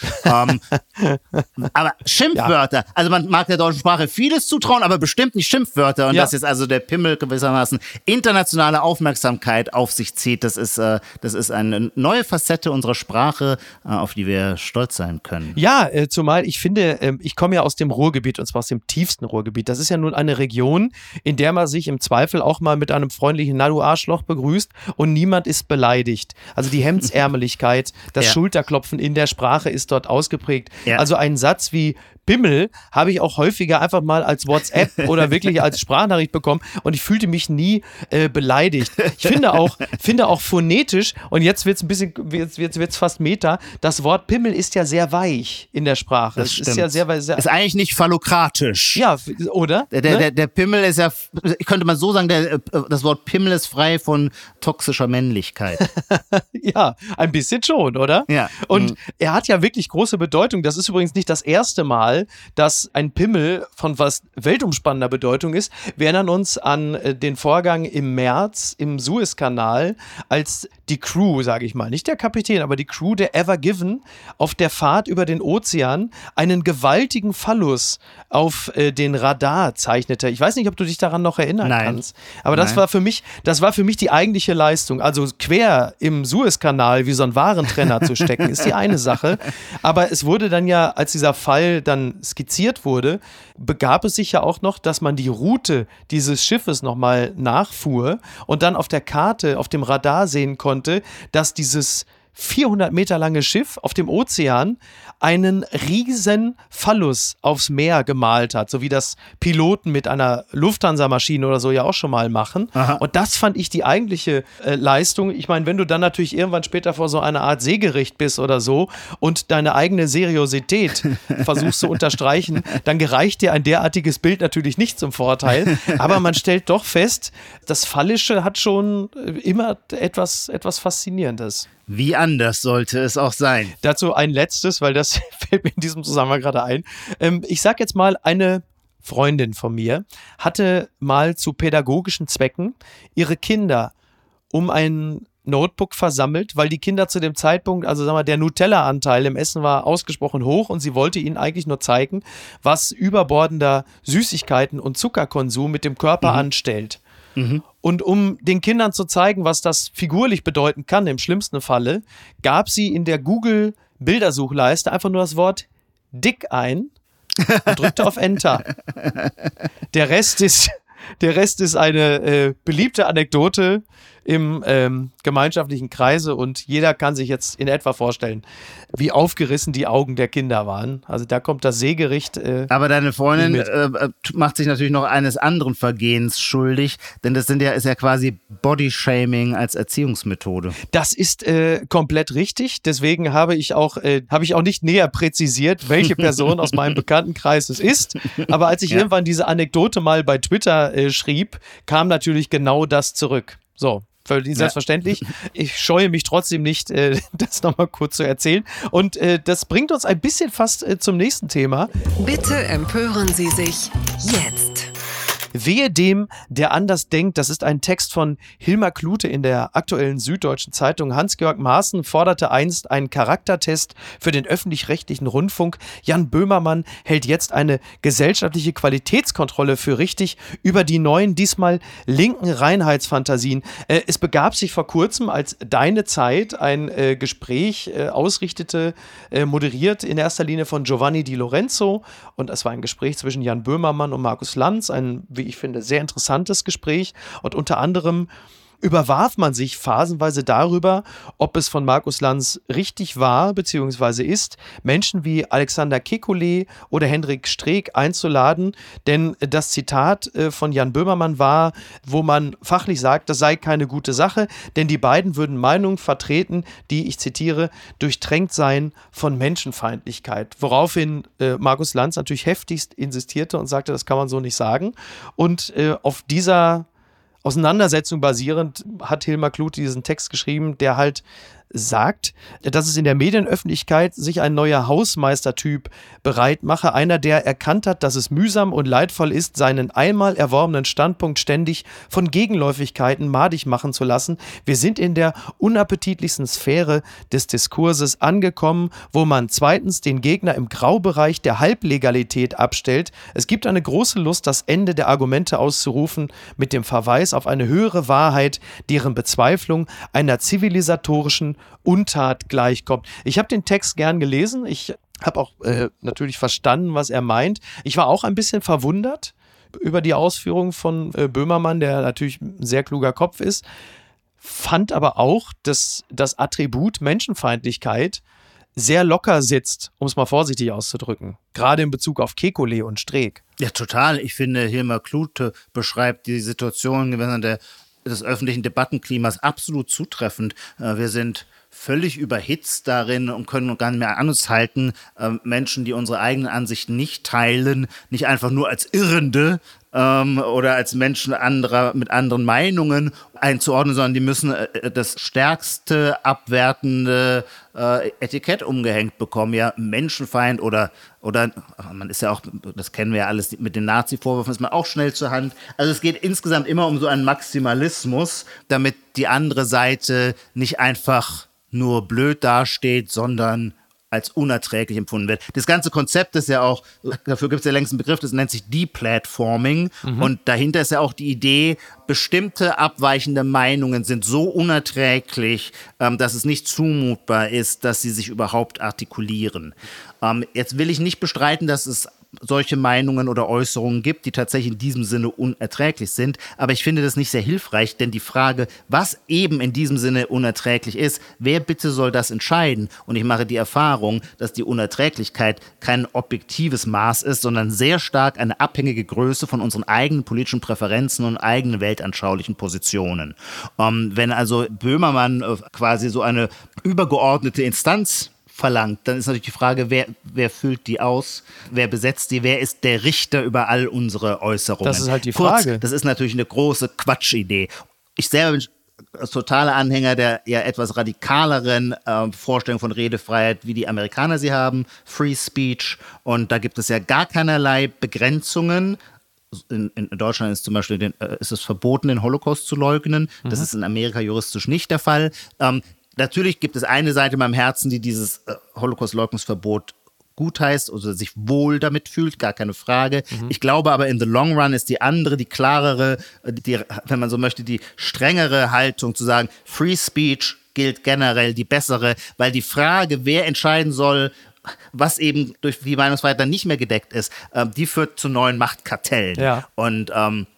Aber Schimpfwörter, also man mag der deutschen Sprache vieles zutrauen, aber bestimmt nicht Schimpfwörter. Und dass jetzt also der Pimmel gewissermaßen internationale Aufmerksamkeit auf sich zieht, das ist eine neue Facette unserer Sprache, auf die wir stolz sein können. Ja, zumal ich finde, ich komme ja aus dem Ruhrgebiet und zwar aus dem tiefsten Ruhrgebiet. Das ist ja nun eine Region, in der man sich im Zweifel auch mal mit einem freundlichen Na du Arschloch begrüßt und niemand ist beleidigt. Also die Hemdsärmeligkeit, das Schulterklopfen in der Sprache ist dort ausgeprägt. Ja. Also ein Satz wie Pimmel habe ich auch häufiger einfach mal als WhatsApp oder wirklich als Sprachnachricht bekommen und ich fühlte mich nie beleidigt. Ich finde auch phonetisch, und jetzt wird es ein bisschen, wird's fast Meta, das Wort Pimmel ist ja sehr weich in der Sprache. Das stimmt. Ist ja sehr ist eigentlich nicht phallokratisch. Ja, oder? Der Pimmel ist ja, könnte man so sagen, das Wort Pimmel ist frei von toxischer Männlichkeit. Ja, ein bisschen schon, oder? Ja. Und er hat ja wirklich große Bedeutung. Das ist übrigens nicht das erste Mal, dass ein Pimmel von was weltumspannender Bedeutung ist. Wir erinnern uns an den Vorgang im März im Suezkanal, als die Crew, sage ich mal, nicht der Kapitän, aber die Crew der Ever Given auf der Fahrt über den Ozean einen gewaltigen Phallus auf den Radar zeichnete. Ich weiß nicht, ob du dich daran noch erinnern kannst. Aber das war für mich die eigentliche Leistung. Also quer im Suezkanal wie so ein Warentrenner zu stecken, ist die eine Sache. Aber es wurde dann ja, als dieser Fall dann skizziert wurde, begab es sich ja auch noch, dass man die Route dieses Schiffes nochmal nachfuhr und dann auf der Karte, auf dem Radar sehen konnte, dass dieses 400 Meter lange Schiff auf dem Ozean einen riesen Phallus aufs Meer gemalt hat, so wie das Piloten mit einer Lufthansa-Maschine oder so ja auch schon mal machen. Aha. Und das fand ich die eigentliche Leistung. Ich meine, wenn du dann natürlich irgendwann später vor so einer Art Seegericht bist oder so und deine eigene Seriosität versuchst zu unterstreichen, dann gereicht dir ein derartiges Bild natürlich nicht zum Vorteil. Aber man stellt doch fest, das Phallische hat schon immer etwas Faszinierendes. Wie anders sollte es auch sein? Dazu ein letztes, weil das fällt mir in diesem Zusammenhang gerade ein. Ich sag jetzt mal, eine Freundin von mir hatte mal zu pädagogischen Zwecken ihre Kinder um ein Notebook versammelt, weil die Kinder zu dem Zeitpunkt, also sagen wir, der Nutella-Anteil im Essen war ausgesprochen hoch und sie wollte ihnen eigentlich nur zeigen, was überbordender Süßigkeiten und Zuckerkonsum mit dem Körper anstellt. Und um den Kindern zu zeigen, was das figurlich bedeuten kann, im schlimmsten Falle, gab sie in der Google-Bildersuchleiste einfach nur das Wort dick ein und drückte auf Enter. Der Rest ist eine beliebte Anekdote im gemeinschaftlichen Kreise und jeder kann sich jetzt in etwa vorstellen, wie aufgerissen die Augen der Kinder waren. Also da kommt das Seegericht. Aber deine Freundin macht sich natürlich noch eines anderen Vergehens schuldig, denn das ist ja quasi Bodyshaming als Erziehungsmethode. Das ist komplett richtig. Deswegen habe ich auch nicht näher präzisiert, welche Person aus meinem Bekanntenkreis es ist. Aber als ich irgendwann diese Anekdote mal bei Twitter schrieb, kam natürlich genau das zurück. So. Völlig selbstverständlich. Ich scheue mich trotzdem nicht, das nochmal kurz zu erzählen. Und das bringt uns ein bisschen fast zum nächsten Thema. Bitte empören Sie sich jetzt. Wehe dem, der anders denkt. Das ist ein Text von Hilmar Klute in der aktuellen Süddeutschen Zeitung. Hans-Georg Maaßen forderte einst einen Charaktertest für den öffentlich-rechtlichen Rundfunk. Jan Böhmermann hält jetzt eine gesellschaftliche Qualitätskontrolle für richtig über die neuen, diesmal linken Reinheitsfantasien. Es begab sich vor kurzem, als Deine Zeit ein Gespräch ausrichtete, moderiert in erster Linie von Giovanni Di Lorenzo. Und es war ein Gespräch zwischen Jan Böhmermann und Markus Lanz, ein, wie ich finde, sehr interessantes Gespräch. Und unter anderem überwarf man sich phasenweise darüber, ob es von Markus Lanz richtig war bzw. ist, Menschen wie Alexander Kekulé oder Hendrik Streeck einzuladen. Denn das Zitat von Jan Böhmermann war, wo man fachlich sagt, das sei keine gute Sache, denn die beiden würden Meinungen vertreten, die, ich zitiere, durchtränkt seien von Menschenfeindlichkeit. Woraufhin Markus Lanz natürlich heftigst insistierte und sagte, das kann man so nicht sagen. Und auf dieser Auseinandersetzung basierend hat Hilmar Klute diesen Text geschrieben, der halt sagt, dass es in der Medienöffentlichkeit sich ein neuer Hausmeistertyp bereit mache, einer, der erkannt hat, dass es mühsam und leidvoll ist, seinen einmal erworbenen Standpunkt ständig von Gegenläufigkeiten madig machen zu lassen. Wir sind in der unappetitlichsten Sphäre des Diskurses angekommen, wo man zweitens den Gegner im Graubereich der Halblegalität abstellt. Es gibt eine große Lust, das Ende der Argumente auszurufen, mit dem Verweis auf eine höhere Wahrheit, deren Bezweiflung einer zivilisatorischen Untat gleichkommt. Ich habe den Text gern gelesen. Ich habe auch natürlich verstanden, was er meint. Ich war auch ein bisschen verwundert über die Ausführungen von Böhmermann, der natürlich ein sehr kluger Kopf ist, fand aber auch, dass das Attribut Menschenfeindlichkeit sehr locker sitzt, um es mal vorsichtig auszudrücken. Gerade in Bezug auf Kekulé und Streeck. Ja, total. Ich finde, Hilmar Klute beschreibt die Situation des öffentlichen Debattenklimas absolut zutreffend. Wir sind völlig überhitzt darin und können gar nicht mehr an uns halten, Menschen, die unsere eigenen Ansichten nicht teilen, nicht einfach nur als Irrende oder als Menschen mit anderen Meinungen einzuordnen, sondern die müssen das stärkste abwertende Etikett umgehängt bekommen. Ja, Menschenfeind oder man ist ja auch, das kennen wir ja alles, mit den Nazi-Vorwürfen ist man auch schnell zur Hand. Also es geht insgesamt immer um so einen Maximalismus, damit die andere Seite nicht einfach nur blöd dasteht, sondern als unerträglich empfunden wird. Das ganze Konzept ist ja auch, dafür gibt es ja längst einen Begriff, das nennt sich Deplatforming. Und dahinter ist ja auch die Idee, bestimmte abweichende Meinungen sind so unerträglich, dass es nicht zumutbar ist, dass sie sich überhaupt artikulieren. Jetzt will ich nicht bestreiten, dass es solche Meinungen oder Äußerungen gibt, die tatsächlich in diesem Sinne unerträglich sind. Aber ich finde das nicht sehr hilfreich, denn die Frage, was eben in diesem Sinne unerträglich ist, wer bitte soll das entscheiden? Und ich mache die Erfahrung, dass die Unerträglichkeit kein objektives Maß ist, sondern sehr stark eine abhängige Größe von unseren eigenen politischen Präferenzen und eigenen weltanschaulichen Positionen. Wenn also Böhmermann quasi so eine übergeordnete Instanz verlangt, dann ist natürlich die Frage, wer füllt die aus, wer besetzt die, wer ist der Richter über all unsere Äußerungen. Das ist halt die Frage. Das ist natürlich eine große Quatschidee. Ich selber bin totaler Anhänger der ja etwas radikaleren Vorstellung von Redefreiheit, wie die Amerikaner sie haben, Free Speech, und da gibt es ja gar keinerlei Begrenzungen. In Deutschland ist zum Beispiel ist es verboten, den Holocaust zu leugnen. Das ist in Amerika juristisch nicht der Fall. Natürlich gibt es eine Seite in meinem Herzen, die dieses Holocaust-Leugnungsverbot gutheißt oder sich wohl damit fühlt, gar keine Frage. Ich glaube aber, in the long run ist die andere, die klarere, wenn man so möchte, die strengere Haltung zu sagen, Free Speech gilt generell die bessere, weil die Frage, wer entscheiden soll, was eben durch die Meinungsfreiheit dann nicht mehr gedeckt ist, die führt zu neuen Machtkartellen. Ja. Und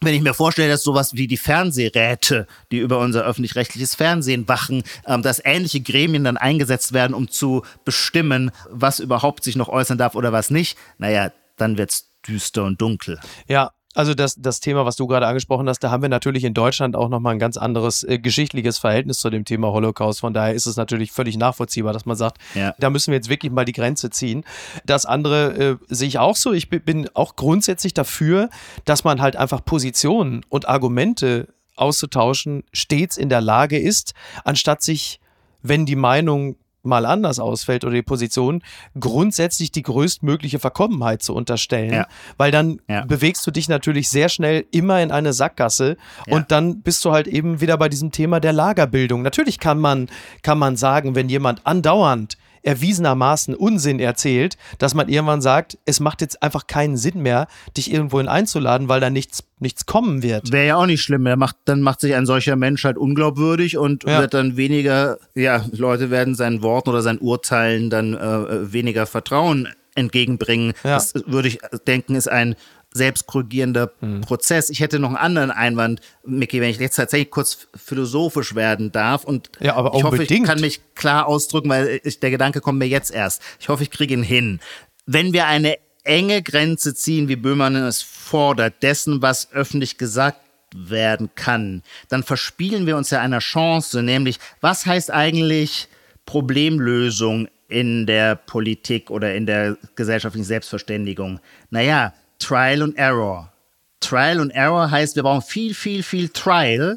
Wenn ich mir vorstelle, dass sowas wie die Fernsehräte, die über unser öffentlich-rechtliches Fernsehen wachen, dass ähnliche Gremien dann eingesetzt werden, um zu bestimmen, was überhaupt sich noch äußern darf oder was nicht, naja, dann wird's düster und dunkel. Ja. Also das Thema, was du gerade angesprochen hast, da haben wir natürlich in Deutschland auch nochmal ein ganz anderes geschichtliches Verhältnis zu dem Thema Holocaust. Von daher ist es natürlich völlig nachvollziehbar, dass man sagt, da müssen wir jetzt wirklich mal die Grenze ziehen. Das andere sehe ich auch so. Ich bin auch grundsätzlich dafür, dass man halt einfach Positionen und Argumente auszutauschen stets in der Lage ist, anstatt sich, wenn die Meinung mal anders ausfällt oder die Position, grundsätzlich die größtmögliche Verkommenheit zu unterstellen, weil dann bewegst du dich natürlich sehr schnell immer in eine Sackgasse und dann bist du halt eben wieder bei diesem Thema der Lagerbildung. Natürlich kann man sagen, wenn jemand andauernd erwiesenermaßen Unsinn erzählt, dass man irgendwann sagt, es macht jetzt einfach keinen Sinn mehr, dich irgendwohin einzuladen, weil da nichts kommen wird. Wäre ja auch nicht schlimm. Dann macht sich ein solcher Mensch halt unglaubwürdig und wird dann weniger, Leute werden seinen Worten oder seinen Urteilen dann weniger Vertrauen entgegenbringen. Das würde ich denken, ist ein selbstkorrigierender Prozess. Ich hätte noch einen anderen Einwand, Micky, wenn ich jetzt tatsächlich kurz philosophisch werden darf und aber ich hoffe, ich kann mich klar ausdrücken, weil der Gedanke kommt mir jetzt erst. Ich hoffe, ich kriege ihn hin. Wenn wir eine enge Grenze ziehen, wie Böhmermann es fordert, dessen, was öffentlich gesagt werden kann, dann verspielen wir uns ja einer Chance, nämlich, was heißt eigentlich Problemlösung in der Politik oder in der gesellschaftlichen Selbstverständigung? Naja, Trial and Error. Trial and Error heißt, wir brauchen viel, viel, viel Trial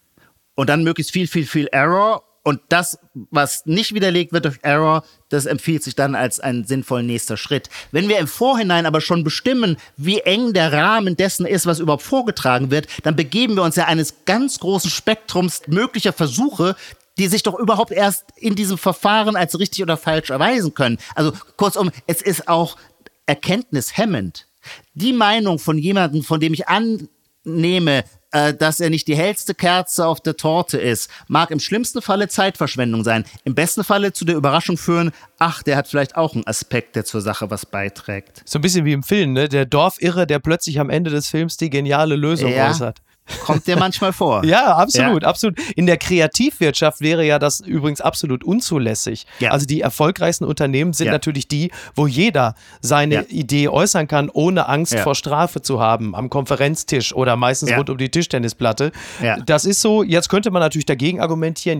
und dann möglichst viel, viel, viel Error. Und das, was nicht widerlegt wird durch Error, das empfiehlt sich dann als ein sinnvoller nächster Schritt. Wenn wir im Vorhinein aber schon bestimmen, wie eng der Rahmen dessen ist, was überhaupt vorgetragen wird, dann begeben wir uns ja eines ganz großen Spektrums möglicher Versuche, die sich doch überhaupt erst in diesem Verfahren als richtig oder falsch erweisen können. Also kurzum, es ist auch erkenntnishemmend. Die Meinung von jemandem, von dem ich annehme, dass er nicht die hellste Kerze auf der Torte ist, mag im schlimmsten Falle Zeitverschwendung sein, im besten Falle zu der Überraschung führen, ach, der hat vielleicht auch einen Aspekt, der zur Sache was beiträgt. So ein bisschen wie im Film, ne? Der Dorfirre, der plötzlich am Ende des Films die geniale Lösung äußert. Kommt dir manchmal vor. Ja, absolut, absolut. In der Kreativwirtschaft wäre ja das übrigens absolut unzulässig. Ja. Also die erfolgreichsten Unternehmen sind natürlich die, wo jeder seine Idee äußern kann, ohne Angst vor Strafe zu haben, am Konferenztisch oder meistens rund um die Tischtennisplatte. Ja. Das ist so, jetzt könnte man natürlich dagegen argumentieren,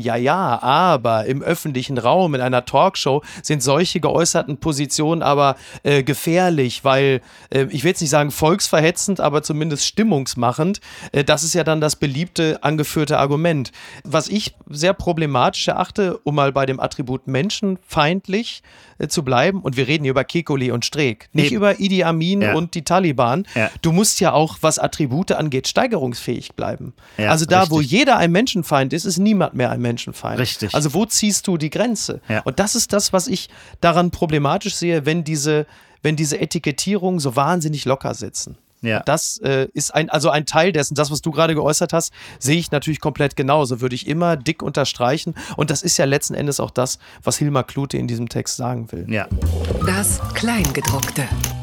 aber im öffentlichen Raum, in einer Talkshow sind solche geäußerten Positionen aber gefährlich, weil, ich will jetzt nicht sagen volksverhetzend, aber zumindest stimmungsmachend. Das ist ja dann das beliebte angeführte Argument. Was ich sehr problematisch erachte, um mal bei dem Attribut menschenfeindlich zu bleiben, und wir reden hier über Kekulé und Streeck, nicht über Idi Amin und die Taliban. Ja. Du musst ja auch, was Attribute angeht, steigerungsfähig bleiben. Ja, also da, wo jeder ein Menschenfeind ist, ist niemand mehr ein Menschenfeind. Richtig. Also wo ziehst du die Grenze? Ja. Und das ist das, was ich daran problematisch sehe, wenn diese Etikettierungen so wahnsinnig locker sitzen. Ja. Das ist ein Teil dessen. Das, was du gerade geäußert hast, sehe ich natürlich komplett genauso. Würde ich immer dick unterstreichen. Und das ist ja letzten Endes auch das, was Hilmar Klute in diesem Text sagen will. Ja. Das Kleingedruckte.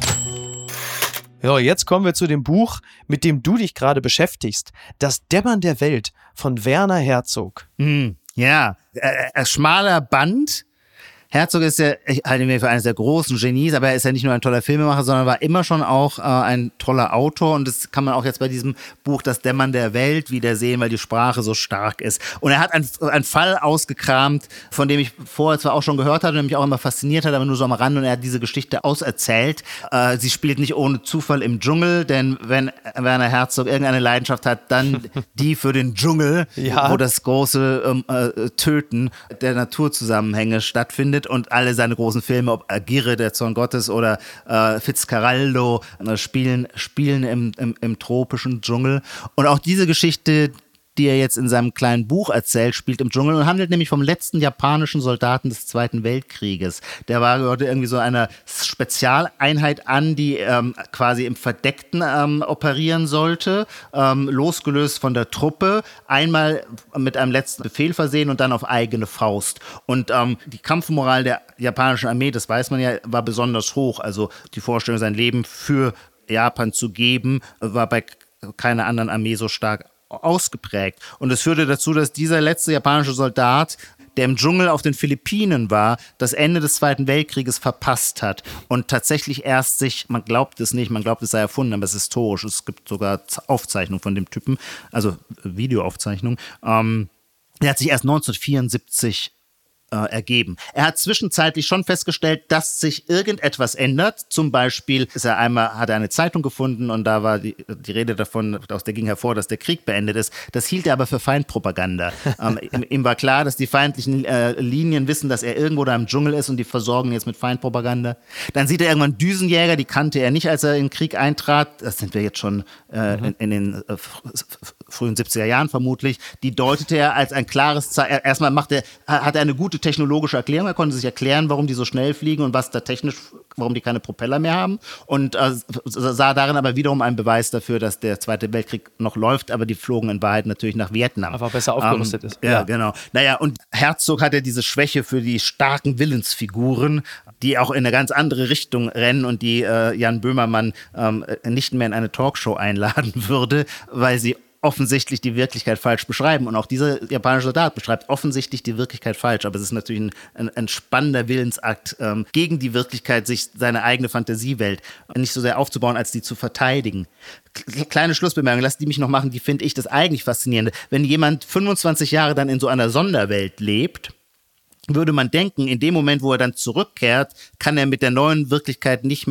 Ja, jetzt kommen wir zu dem Buch, mit dem du dich gerade beschäftigst. Das Dämmern der Welt von Werner Herzog. Ja, ein schmaler Band. Herzog ist ja, ich halte ihn für eines der großen Genies, aber er ist ja nicht nur ein toller Filmemacher, sondern war immer schon auch ein toller Autor, und das kann man auch jetzt bei diesem Buch Das Dämmern der Welt wieder sehen, weil die Sprache so stark ist. Und er hat einen Fall ausgekramt, von dem ich vorher zwar auch schon gehört hatte und mich auch immer fasziniert hat, aber nur so am Rand, und er hat diese Geschichte auserzählt. Sie spielt nicht ohne Zufall im Dschungel, denn wenn Werner Herzog irgendeine Leidenschaft hat, dann die für den Dschungel, wo das große Töten der Naturzusammenhänge stattfindet. Und alle seine großen Filme, ob Aguirre, der Zorn Gottes, oder Fitzcarraldo, spielen im tropischen Dschungel. Und auch diese Geschichte, die er jetzt in seinem kleinen Buch erzählt, spielt im Dschungel und handelt nämlich vom letzten japanischen Soldaten des Zweiten Weltkrieges. Der gehörte irgendwie so einer Spezialeinheit an, die quasi im Verdeckten operieren sollte, losgelöst von der Truppe, einmal mit einem letzten Befehl versehen und dann auf eigene Faust. Und die Kampfmoral der japanischen Armee, das weiß man ja, war besonders hoch. Also die Vorstellung, sein Leben für Japan zu geben, war bei keine anderen Armee so stark ausgeprägt. Und es führte dazu, dass dieser letzte japanische Soldat, der im Dschungel auf den Philippinen war, das Ende des Zweiten Weltkrieges verpasst hat und tatsächlich erst sich, man glaubt es nicht, man glaubt es sei erfunden, aber es ist historisch, es gibt sogar Aufzeichnungen von dem Typen, also Videoaufzeichnungen, der hat sich erst 1974 ergeben. Er hat zwischenzeitlich schon festgestellt, dass sich irgendetwas ändert. Zum Beispiel hat er eine Zeitung gefunden und da war die Rede davon, aus der ging hervor, dass der Krieg beendet ist. Das hielt er aber für Feindpropaganda. Ihm war klar, dass die feindlichen Linien wissen, dass er irgendwo da im Dschungel ist und die versorgen jetzt mit Feindpropaganda. Dann sieht er irgendwann Düsenjäger, die kannte er nicht, als er in den Krieg eintrat. Das sind wir jetzt schon in den frühen 70er Jahren vermutlich. Die deutete er als ein klares Zeichen. Erstmal hat er eine gute technologische Erklärung. Er konnte sich erklären, warum die so schnell fliegen und was da technisch, warum die keine Propeller mehr haben. Und sah darin aber wiederum einen Beweis dafür, dass der Zweite Weltkrieg noch läuft, aber die flogen in Wahrheit natürlich nach Vietnam. Einfach besser aufgerüstet ist. Ja, genau. Naja, und Herzog hatte diese Schwäche für die starken Willensfiguren, die auch in eine ganz andere Richtung rennen und die Jan Böhmermann nicht mehr in eine Talkshow einladen würde, weil sie offensichtlich die Wirklichkeit falsch beschreiben. Und auch dieser japanische Soldat beschreibt offensichtlich die Wirklichkeit falsch. Aber es ist natürlich ein spannender Willensakt, gegen die Wirklichkeit sich seine eigene Fantasiewelt nicht so sehr aufzubauen, als die zu verteidigen. Kleine Schlussbemerkung, lass die mich noch machen, die finde ich das eigentlich Faszinierende. Wenn jemand 25 Jahre dann in so einer Sonderwelt lebt, würde man denken, in dem Moment, wo er dann zurückkehrt, kann er mit der neuen Wirklichkeit nicht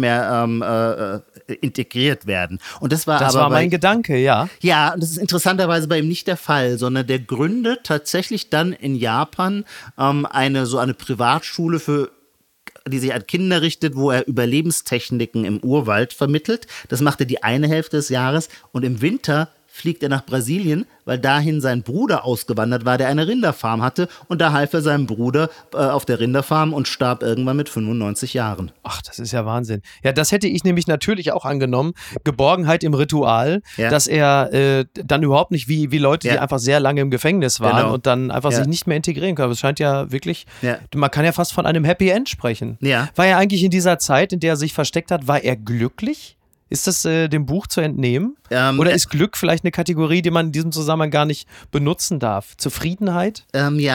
mehr integriert werden. Und das war mein Gedanke, ja. Ja, und das ist interessanterweise bei ihm nicht der Fall, sondern der gründet tatsächlich dann in Japan eine Privatschule die sich an Kinder richtet, wo er Überlebenstechniken im Urwald vermittelt. Das macht er die eine Hälfte des Jahres und im Winter fliegt er nach Brasilien, weil dahin sein Bruder ausgewandert war, der eine Rinderfarm hatte. Und da half er seinem Bruder auf der Rinderfarm und starb irgendwann mit 95 Jahren. Ach, das ist ja Wahnsinn. Ja, das hätte ich nämlich natürlich auch angenommen. Geborgenheit im Ritual, dass er dann überhaupt nicht wie Leute, die einfach sehr lange im Gefängnis waren und dann einfach sich nicht mehr integrieren können. Das scheint ja wirklich, man kann ja fast von einem Happy End sprechen. Ja. War er eigentlich in dieser Zeit, in der er sich versteckt hat, war er glücklich? Ist das dem Buch zu entnehmen? Oder ist Glück vielleicht eine Kategorie, die man in diesem Zusammenhang gar nicht benutzen darf? Zufriedenheit?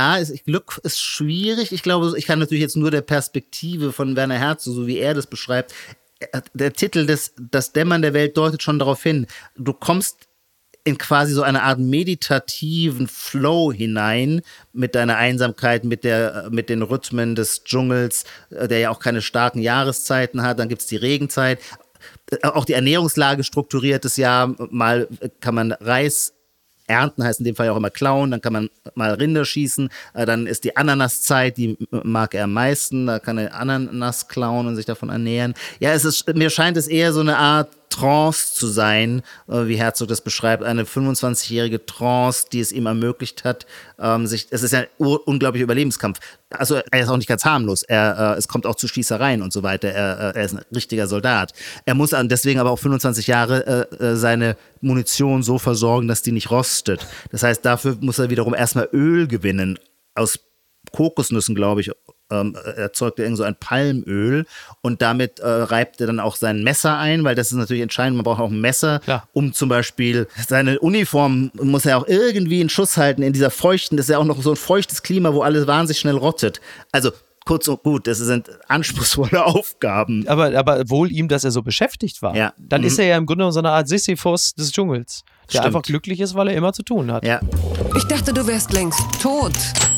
Glück ist schwierig. Ich glaube, ich kann natürlich jetzt nur der Perspektive von Werner Herzog, so wie er das beschreibt. Der Titel Das Dämmern der Welt deutet schon darauf hin. Du kommst in quasi so eine Art meditativen Flow hinein mit deiner Einsamkeit, mit den Rhythmen des Dschungels, der ja auch keine starken Jahreszeiten hat. Dann gibt es die Regenzeit. Auch die Ernährungslage strukturiert das Jahr. Mal kann man Reis ernten, heißt in dem Fall auch immer klauen, dann kann man mal Rinder schießen, dann ist die Ananaszeit, die mag er am meisten, da kann er Ananas klauen und sich davon ernähren. Ja, mir scheint es eher so eine Art Trance zu sein, wie Herzog das beschreibt, eine 25-jährige Trance, die es ihm ermöglicht hat, es ist ja ein unglaublicher Überlebenskampf. Also er ist auch nicht ganz harmlos, es kommt auch zu Schießereien und so weiter, er ist ein richtiger Soldat. Er muss deswegen aber auch 25 Jahre seine Munition so versorgen, dass die nicht rostet. Das heißt, dafür muss er wiederum erstmal Öl gewinnen, aus Kokosnüssen, glaube ich, erzeugt er irgend so ein Palmöl und damit reibt er dann auch sein Messer ein, weil das ist natürlich entscheidend, man braucht auch ein Messer, um zum Beispiel seine Uniform, muss er auch irgendwie in Schuss halten in dieser feuchten, das ist ja auch noch so ein feuchtes Klima, wo alles wahnsinnig schnell rottet. Also kurz und gut, das sind anspruchsvolle Aufgaben. Aber wohl ihm, dass er so beschäftigt war. Ja. Dann ist er ja im Grunde genommen so eine Art Sisyphus des Dschungels, der einfach glücklich ist, weil er immer zu tun hat. Ja. Ich dachte, du wärst längst tot.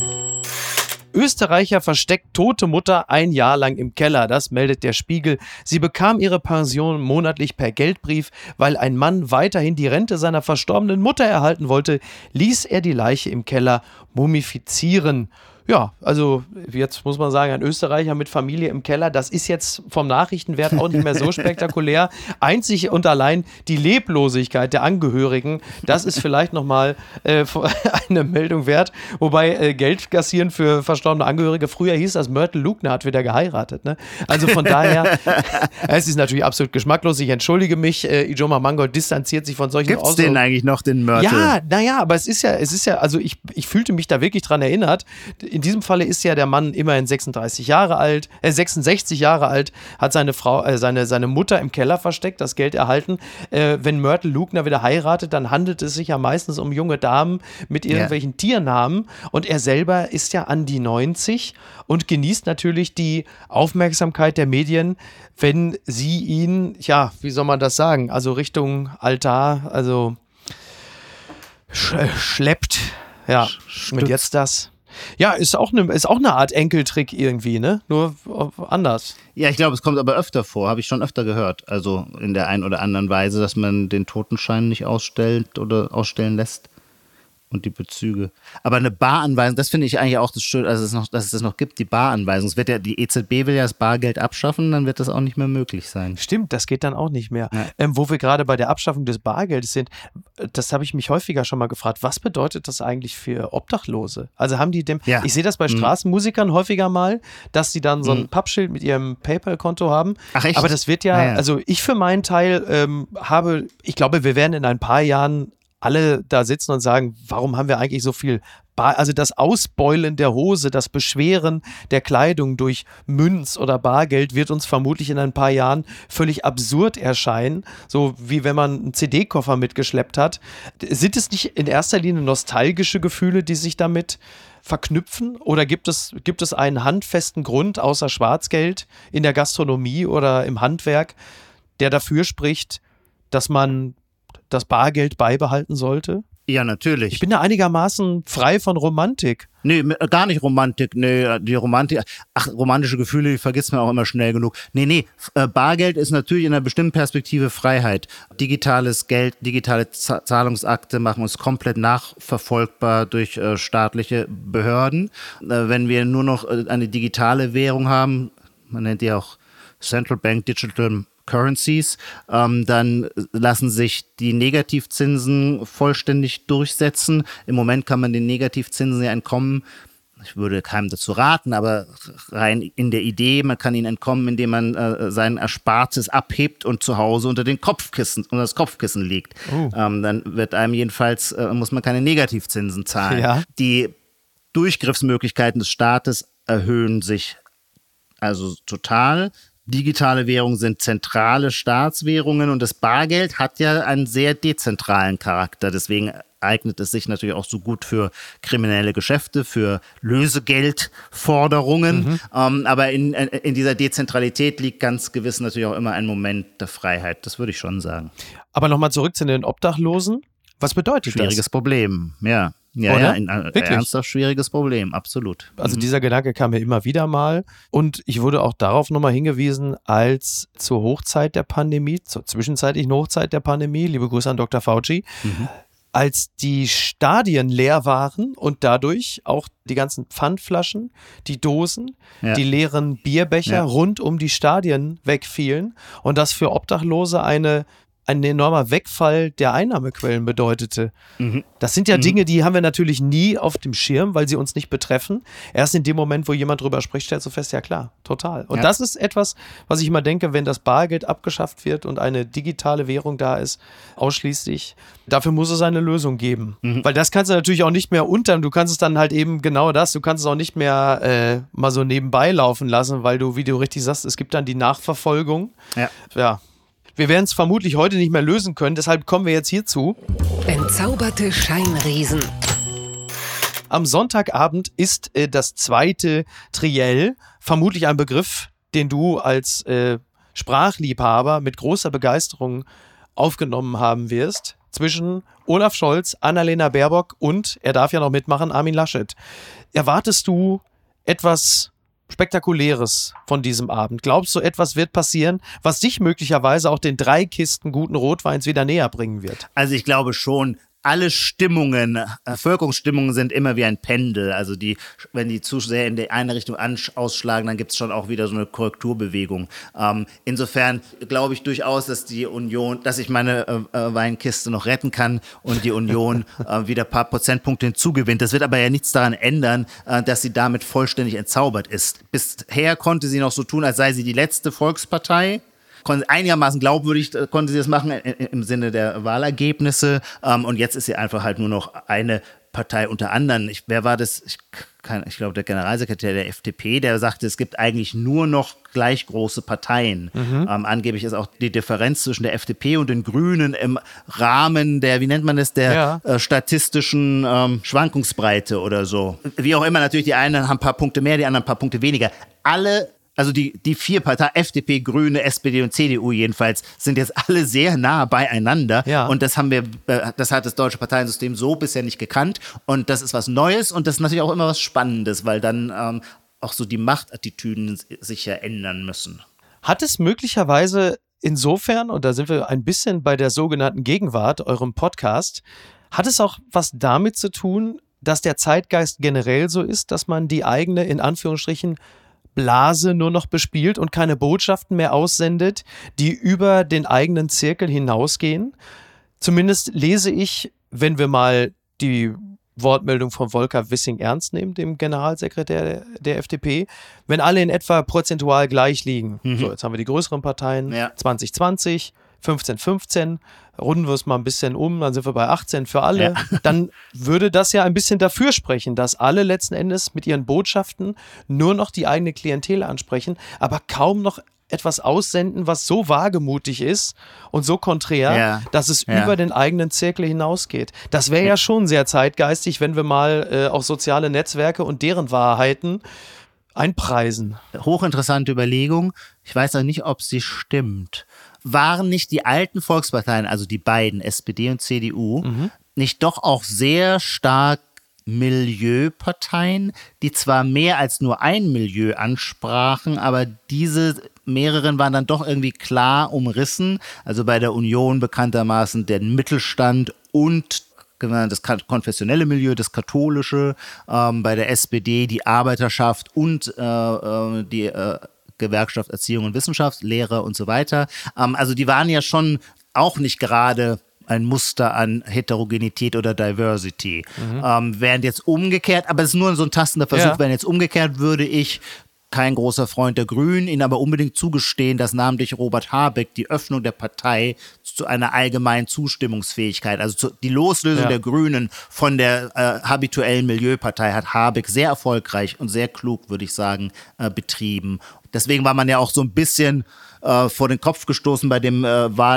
Österreicher versteckt tote Mutter ein Jahr lang im Keller, das meldet der Spiegel. Sie bekam ihre Pension monatlich per Geldbrief. Weil ein Mann weiterhin die Rente seiner verstorbenen Mutter erhalten wollte, ließ er die Leiche im Keller mumifizieren. Ja, also jetzt muss man sagen, ein Österreicher mit Familie im Keller, das ist jetzt vom Nachrichtenwert auch nicht mehr so spektakulär. Einzig und allein die Leblosigkeit der Angehörigen, das ist vielleicht nochmal eine Meldung wert. Wobei Geld kassieren für verstorbene Angehörige, früher hieß das, Mörtel Lugner hat wieder geheiratet. Ne? Also von daher, es ist natürlich absolut geschmacklos. Ich entschuldige mich, Ijoma Mangold distanziert sich von solchen Ausdrücken. Gibt's den eigentlich noch, den Mörtel? Ja, naja, aber es ist ja, also ich fühlte mich da wirklich dran erinnert, in diesem Falle ist ja der Mann immerhin 66 Jahre alt, hat seine Frau, seine Mutter im Keller versteckt, das Geld erhalten. Wenn Myrtle Lugner wieder heiratet, dann handelt es sich ja meistens um junge Damen mit irgendwelchen Tiernamen und er selber ist ja an die 90 und genießt natürlich die Aufmerksamkeit der Medien, wenn sie ihn, ja, wie soll man das sagen, also Richtung Altar, also schleppt. Ja, und jetzt das. Ja, ist auch eine Art Enkeltrick irgendwie, ne? Nur anders. Ja, ich glaube, es kommt aber öfter vor, habe ich schon öfter gehört. Also in der einen oder anderen Weise, dass man den Totenschein nicht ausstellt oder ausstellen lässt. Und die Bezüge. Aber eine Baranweisung, das finde ich eigentlich auch das Schöne, also dass es das noch gibt, die Baranweisung. Es wird ja, die EZB will ja das Bargeld abschaffen, dann wird das auch nicht mehr möglich sein. Stimmt, das geht dann auch nicht mehr. Ja. Wo wir gerade bei der Abschaffung des Bargeldes sind, das habe ich mich häufiger schon mal gefragt, was bedeutet das eigentlich für Obdachlose? Also haben die ich sehe das bei Straßenmusikern häufiger mal, dass die dann so ein Pappschild mit ihrem PayPal-Konto haben. Ach echt? Aber das wird ja, also ich für meinen Teil ich glaube, wir werden in ein paar Jahren alle da sitzen und sagen, warum haben wir eigentlich so viel also das Ausbeulen der Hose, das Beschweren der Kleidung durch Münz oder Bargeld wird uns vermutlich in ein paar Jahren völlig absurd erscheinen, so wie wenn man einen CD-Koffer mitgeschleppt hat. Sind es nicht in erster Linie nostalgische Gefühle, die sich damit verknüpfen? Oder gibt es einen handfesten Grund außer Schwarzgeld in der Gastronomie oder im Handwerk, der dafür spricht, dass man das Bargeld beibehalten sollte? Ja, natürlich. Ich bin da einigermaßen frei von Romantik. Nee, gar nicht Romantik. Nee, die Romantik, romantische Gefühle, die vergisst man auch immer schnell genug. Nee, Bargeld ist natürlich in einer bestimmten Perspektive Freiheit. Digitales Geld, digitale Zahlungsakte machen uns komplett nachverfolgbar durch staatliche Behörden. Wenn wir nur noch eine digitale Währung haben, man nennt die auch Central Bank Digital Currencies, dann lassen sich die Negativzinsen vollständig durchsetzen. Im Moment kann man den Negativzinsen ja entkommen. Ich würde keinem dazu raten, aber rein in der Idee, man kann ihnen entkommen, indem man sein Erspartes abhebt und zu Hause unter das Kopfkissen legt. Dann wird einem jedenfalls, muss man keine Negativzinsen zahlen. Ja. Die Durchgriffsmöglichkeiten des Staates erhöhen sich also total. Digitale Währungen sind zentrale Staatswährungen und das Bargeld hat ja einen sehr dezentralen Charakter. Deswegen eignet es sich natürlich auch so gut für kriminelle Geschäfte, für Lösegeldforderungen. Aber in dieser Dezentralität liegt ganz gewiss natürlich auch immer ein Moment der Freiheit. Das würde ich schon sagen. Aber nochmal zurück zu den Obdachlosen. Was bedeutet das? Schwieriges Problem, ja. Ja, ein ernsthaft schwieriges Problem, absolut. Also dieser Gedanke kam mir immer wieder mal und ich wurde auch darauf nochmal hingewiesen, als zur Hochzeit der Pandemie, zur zwischenzeitlichen Hochzeit der Pandemie, liebe Grüße an Dr. Fauci, als die Stadien leer waren und dadurch auch die ganzen Pfandflaschen, die Dosen, die leeren Bierbecher rund um die Stadien wegfielen und das für Obdachlose ein enormer Wegfall der Einnahmequellen bedeutete. Das sind ja Dinge, die haben wir natürlich nie auf dem Schirm, weil sie uns nicht betreffen. Erst in dem Moment, wo jemand drüber spricht, stellst du fest, ja klar, total. Und das ist etwas, was ich immer denke, wenn das Bargeld abgeschafft wird und eine digitale Währung da ist, ausschließlich, dafür muss es eine Lösung geben. Weil das kannst du natürlich auch nicht mehr du kannst es dann halt eben genau das, du kannst es auch nicht mehr mal so nebenbei laufen lassen, weil du, wie du richtig sagst, es gibt dann die Nachverfolgung. Ja. Wir werden es vermutlich heute nicht mehr lösen können, deshalb kommen wir jetzt hierzu. Entzauberte Scheinriesen. Am Sonntagabend ist das zweite Triell, vermutlich ein Begriff, den du als Sprachliebhaber mit großer Begeisterung aufgenommen haben wirst, zwischen Olaf Scholz, Annalena Baerbock und, er darf ja noch mitmachen, Armin Laschet. Erwartest du etwas Spektakuläres von diesem Abend? Glaubst du, etwas wird passieren, was dich möglicherweise auch den 3 Kisten guten Rotweins wieder näher bringen wird? Also ich glaube schon, alle Stimmungen, Bevölkerungsstimmungen sind immer wie ein Pendel. Also wenn die zu sehr in die eine Richtung ausschlagen, dann gibt es schon auch wieder so eine Korrekturbewegung. Insofern glaube ich durchaus, dass ich meine Weinkiste noch retten kann und die Union wieder ein paar Prozentpunkte hinzugewinnt. Das wird aber ja nichts daran ändern, dass sie damit vollständig entzaubert ist. Bisher konnte sie noch so tun, als sei sie die letzte Volkspartei. Einigermaßen glaubwürdig konnte sie das machen im Sinne der Wahlergebnisse. Und jetzt ist sie einfach halt nur noch eine Partei unter anderem. Wer war das? Ich glaube, der Generalsekretär der FDP, der sagte, es gibt eigentlich nur noch gleich große Parteien. Angeblich ist auch die Differenz zwischen der FDP und den Grünen im Rahmen der, wie nennt man das, der statistischen Schwankungsbreite oder so. Wie auch immer, natürlich, die einen haben ein paar Punkte mehr, die anderen ein paar Punkte weniger. Also die 4 Parteien, FDP, Grüne, SPD und CDU jedenfalls, sind jetzt alle sehr nah beieinander. Ja. Und das hat das deutsche Parteiensystem so bisher nicht gekannt. Und das ist was Neues und das ist natürlich auch immer was Spannendes, weil dann auch so die Machtattitüden sich ja ändern müssen. Hat es möglicherweise insofern, und da sind wir ein bisschen bei der sogenannten Gegenwart, eurem Podcast, hat es auch was damit zu tun, dass der Zeitgeist generell so ist, dass man die eigene, in Anführungsstrichen, Blase nur noch bespielt und keine Botschaften mehr aussendet, die über den eigenen Zirkel hinausgehen? Zumindest lese ich, wenn wir mal die Wortmeldung von Volker Wissing ernst nehmen, dem Generalsekretär der FDP, wenn alle in etwa prozentual gleich liegen. So, jetzt haben wir die größeren Parteien, 2020, 15-15, runden wir es mal ein bisschen um, dann sind wir bei 18 für alle. Dann würde das ja ein bisschen dafür sprechen, dass alle letzten Endes mit ihren Botschaften nur noch die eigene Klientel ansprechen, aber kaum noch etwas aussenden, was so wagemutig ist und so konträr, dass es über den eigenen Zirkel hinausgeht. Das wäre ja schon sehr zeitgeistig, wenn wir mal auch soziale Netzwerke und deren Wahrheiten einpreisen. Hochinteressante Überlegung. Ich weiß auch nicht, ob sie stimmt. Waren nicht die alten Volksparteien, also die beiden, SPD und CDU, nicht doch auch sehr stark Milieuparteien, die zwar mehr als nur ein Milieu ansprachen, aber diese mehreren waren dann doch irgendwie klar umrissen. Also bei der Union bekanntermaßen der Mittelstand und das konfessionelle Milieu, das katholische, bei der SPD die Arbeiterschaft und die Gewerkschaft Erziehung und Wissenschaft, Lehrer und so weiter. Also die waren ja schon auch nicht gerade ein Muster an Heterogenität oder Diversity. Während jetzt umgekehrt, aber es ist nur so ein tastender Versuch, wenn jetzt umgekehrt würde ich, kein großer Freund der Grünen, ihnen aber unbedingt zugestehen, dass namentlich Robert Habeck die Öffnung der Partei zu einer allgemeinen Zustimmungsfähigkeit, also die Loslösung der Grünen von der habituellen Milieupartei hat Habeck sehr erfolgreich und sehr klug, würde ich sagen, betrieben. Deswegen war man ja auch so ein bisschen vor den Kopf gestoßen bei dem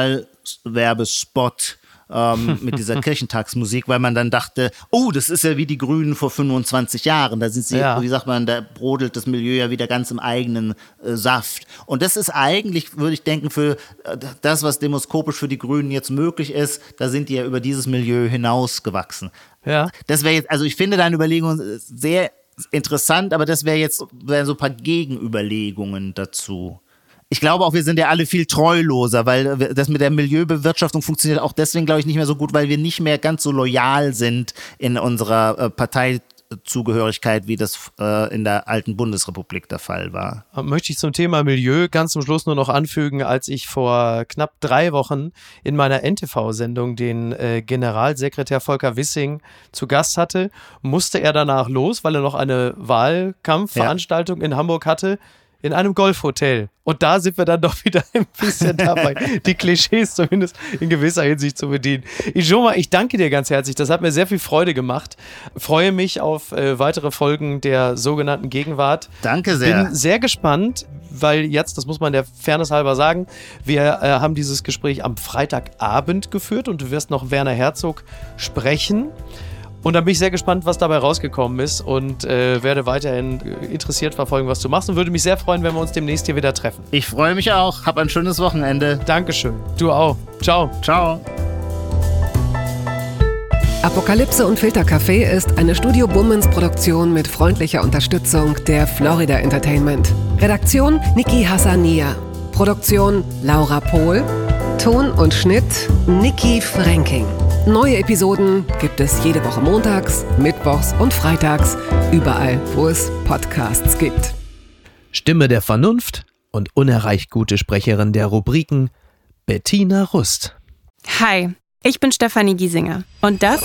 Wahlwerbespot mit dieser Kirchentagsmusik, weil man dann dachte, oh, das ist ja wie die Grünen vor 25 Jahren. Da sind sie, wie sagt man, da brodelt das Milieu ja wieder ganz im eigenen Saft. Und das ist eigentlich, würde ich denken, für das, was demoskopisch für die Grünen jetzt möglich ist, da sind die ja über dieses Milieu hinausgewachsen. Ja. Das wäre jetzt, also ich finde deine Überlegung sehr interessant, aber das wären so ein paar Gegenüberlegungen dazu. Ich glaube auch, wir sind ja alle viel treuloser, weil das mit der Milieubewirtschaftung funktioniert auch deswegen, glaube ich, nicht mehr so gut, weil wir nicht mehr ganz so loyal sind in unserer Parteizugehörigkeit, wie das in der alten Bundesrepublik der Fall war. Möchte ich zum Thema Milieu ganz zum Schluss nur noch anfügen, als ich vor knapp 3 Wochen in meiner NTV-Sendung den Generalsekretär Volker Wissing zu Gast hatte, musste er danach los, weil er noch eine Wahlkampfveranstaltung in Hamburg hatte, in einem Golfhotel. Und da sind wir dann doch wieder ein bisschen dabei, die Klischees zumindest in gewisser Hinsicht zu bedienen. Ijoma, ich danke dir ganz herzlich. Das hat mir sehr viel Freude gemacht. Freue mich auf weitere Folgen der sogenannten Gegenwart. Danke sehr. Bin sehr gespannt, weil jetzt, das muss man der Fairness halber sagen, wir haben dieses Gespräch am Freitagabend geführt und du wirst noch Werner Herzog sprechen. Und dann bin ich sehr gespannt, was dabei rausgekommen ist und werde weiterhin interessiert verfolgen, was du machst und würde mich sehr freuen, wenn wir uns demnächst hier wieder treffen. Ich freue mich auch. Hab ein schönes Wochenende. Dankeschön. Du auch. Ciao. Ciao. Apokalypse und Filtercafé ist eine Studio Bummens Produktion mit freundlicher Unterstützung der Florida Entertainment. Redaktion Niki Hassania. Produktion Laura Pohl. Ton und Schnitt Niki Fränking. Neue Episoden gibt es jede Woche montags, mittwochs und freitags, überall, wo es Podcasts gibt. Stimme der Vernunft und unerreicht gute Sprecherin der Rubriken Bettina Rust. Hi, ich bin Stefanie Giesinger und das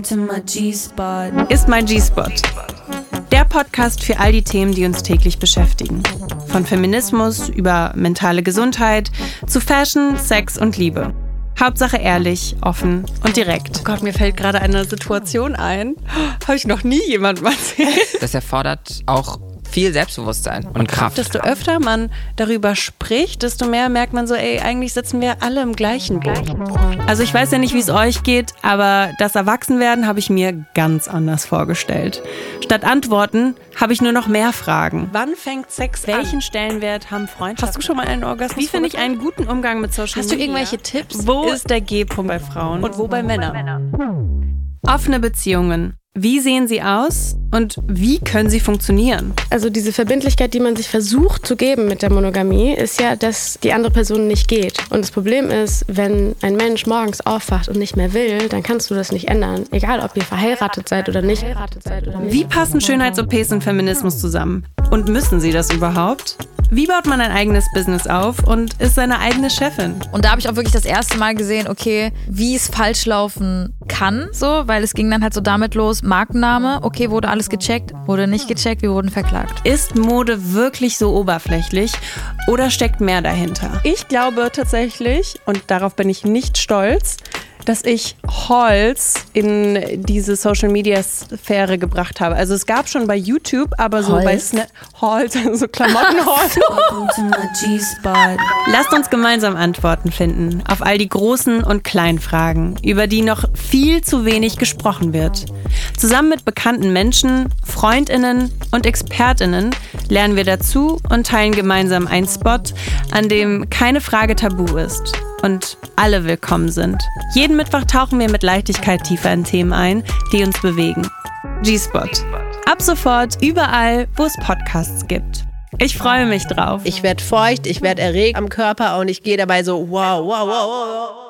ist mein G-Spot. Der Podcast für all die Themen, die uns täglich beschäftigen. Von Feminismus über mentale Gesundheit zu Fashion, Sex und Liebe. Hauptsache ehrlich, offen und direkt. Oh Gott, mir fällt gerade eine Situation ein. Habe ich noch nie jemandem erzählt. Das erfordert auch viel Selbstbewusstsein und Kraft. Desto öfter man darüber spricht, desto mehr merkt man so, eigentlich sitzen wir alle im gleichen Boot. Also ich weiß ja nicht, wie es euch geht, aber das Erwachsenwerden habe ich mir ganz anders vorgestellt. Statt Antworten habe ich nur noch mehr Fragen. Wann fängt Sex an? Welchen Stellenwert haben Freundschaften? Hast du schon mal einen Orgasmus? Wie finde ich einen guten Umgang mit Social Media? Hast du irgendwelche Tipps? Wo ist der G-Punkt bei Frauen? Und wo bei Männern? Offene Beziehungen. Wie sehen sie aus und wie können sie funktionieren? Also diese Verbindlichkeit, die man sich versucht zu geben mit der Monogamie, ist ja, dass die andere Person nicht geht. Und das Problem ist, wenn ein Mensch morgens aufwacht und nicht mehr will, dann kannst du das nicht ändern. Egal, ob ihr verheiratet seid oder nicht. Wie passen Schönheits-OPs und Feminismus zusammen? Und müssen sie das überhaupt? Wie baut man ein eigenes Business auf und ist seine eigene Chefin? Und da habe ich auch wirklich das erste Mal gesehen, okay, wie es falsch laufen kann, so, weil es ging dann halt so damit los, Markenname, okay, wurde alles gecheckt, wurde nicht gecheckt, wir wurden verklagt. Ist Mode wirklich so oberflächlich oder steckt mehr dahinter? Ich glaube tatsächlich, und darauf bin ich nicht stolz, dass ich Hauls in diese Social-Media-Sphäre gebracht habe. Also es gab schon bei YouTube, aber so bei Hauls, so Klamotten-Hauls. Lasst uns gemeinsam Antworten finden auf all die großen und kleinen Fragen, über die noch viel zu wenig gesprochen wird. Zusammen mit bekannten Menschen, FreundInnen und ExpertInnen lernen wir dazu und teilen gemeinsam einen Spot, an dem keine Frage tabu ist und alle willkommen sind. Jeden Mittwoch tauchen wir mit Leichtigkeit tiefer in Themen ein, die uns bewegen. G-Spot. Ab sofort überall, wo es Podcasts gibt. Ich freue mich drauf. Ich werde feucht, ich werde erregt am Körper und ich gehe dabei so wow, wow, wow, wow.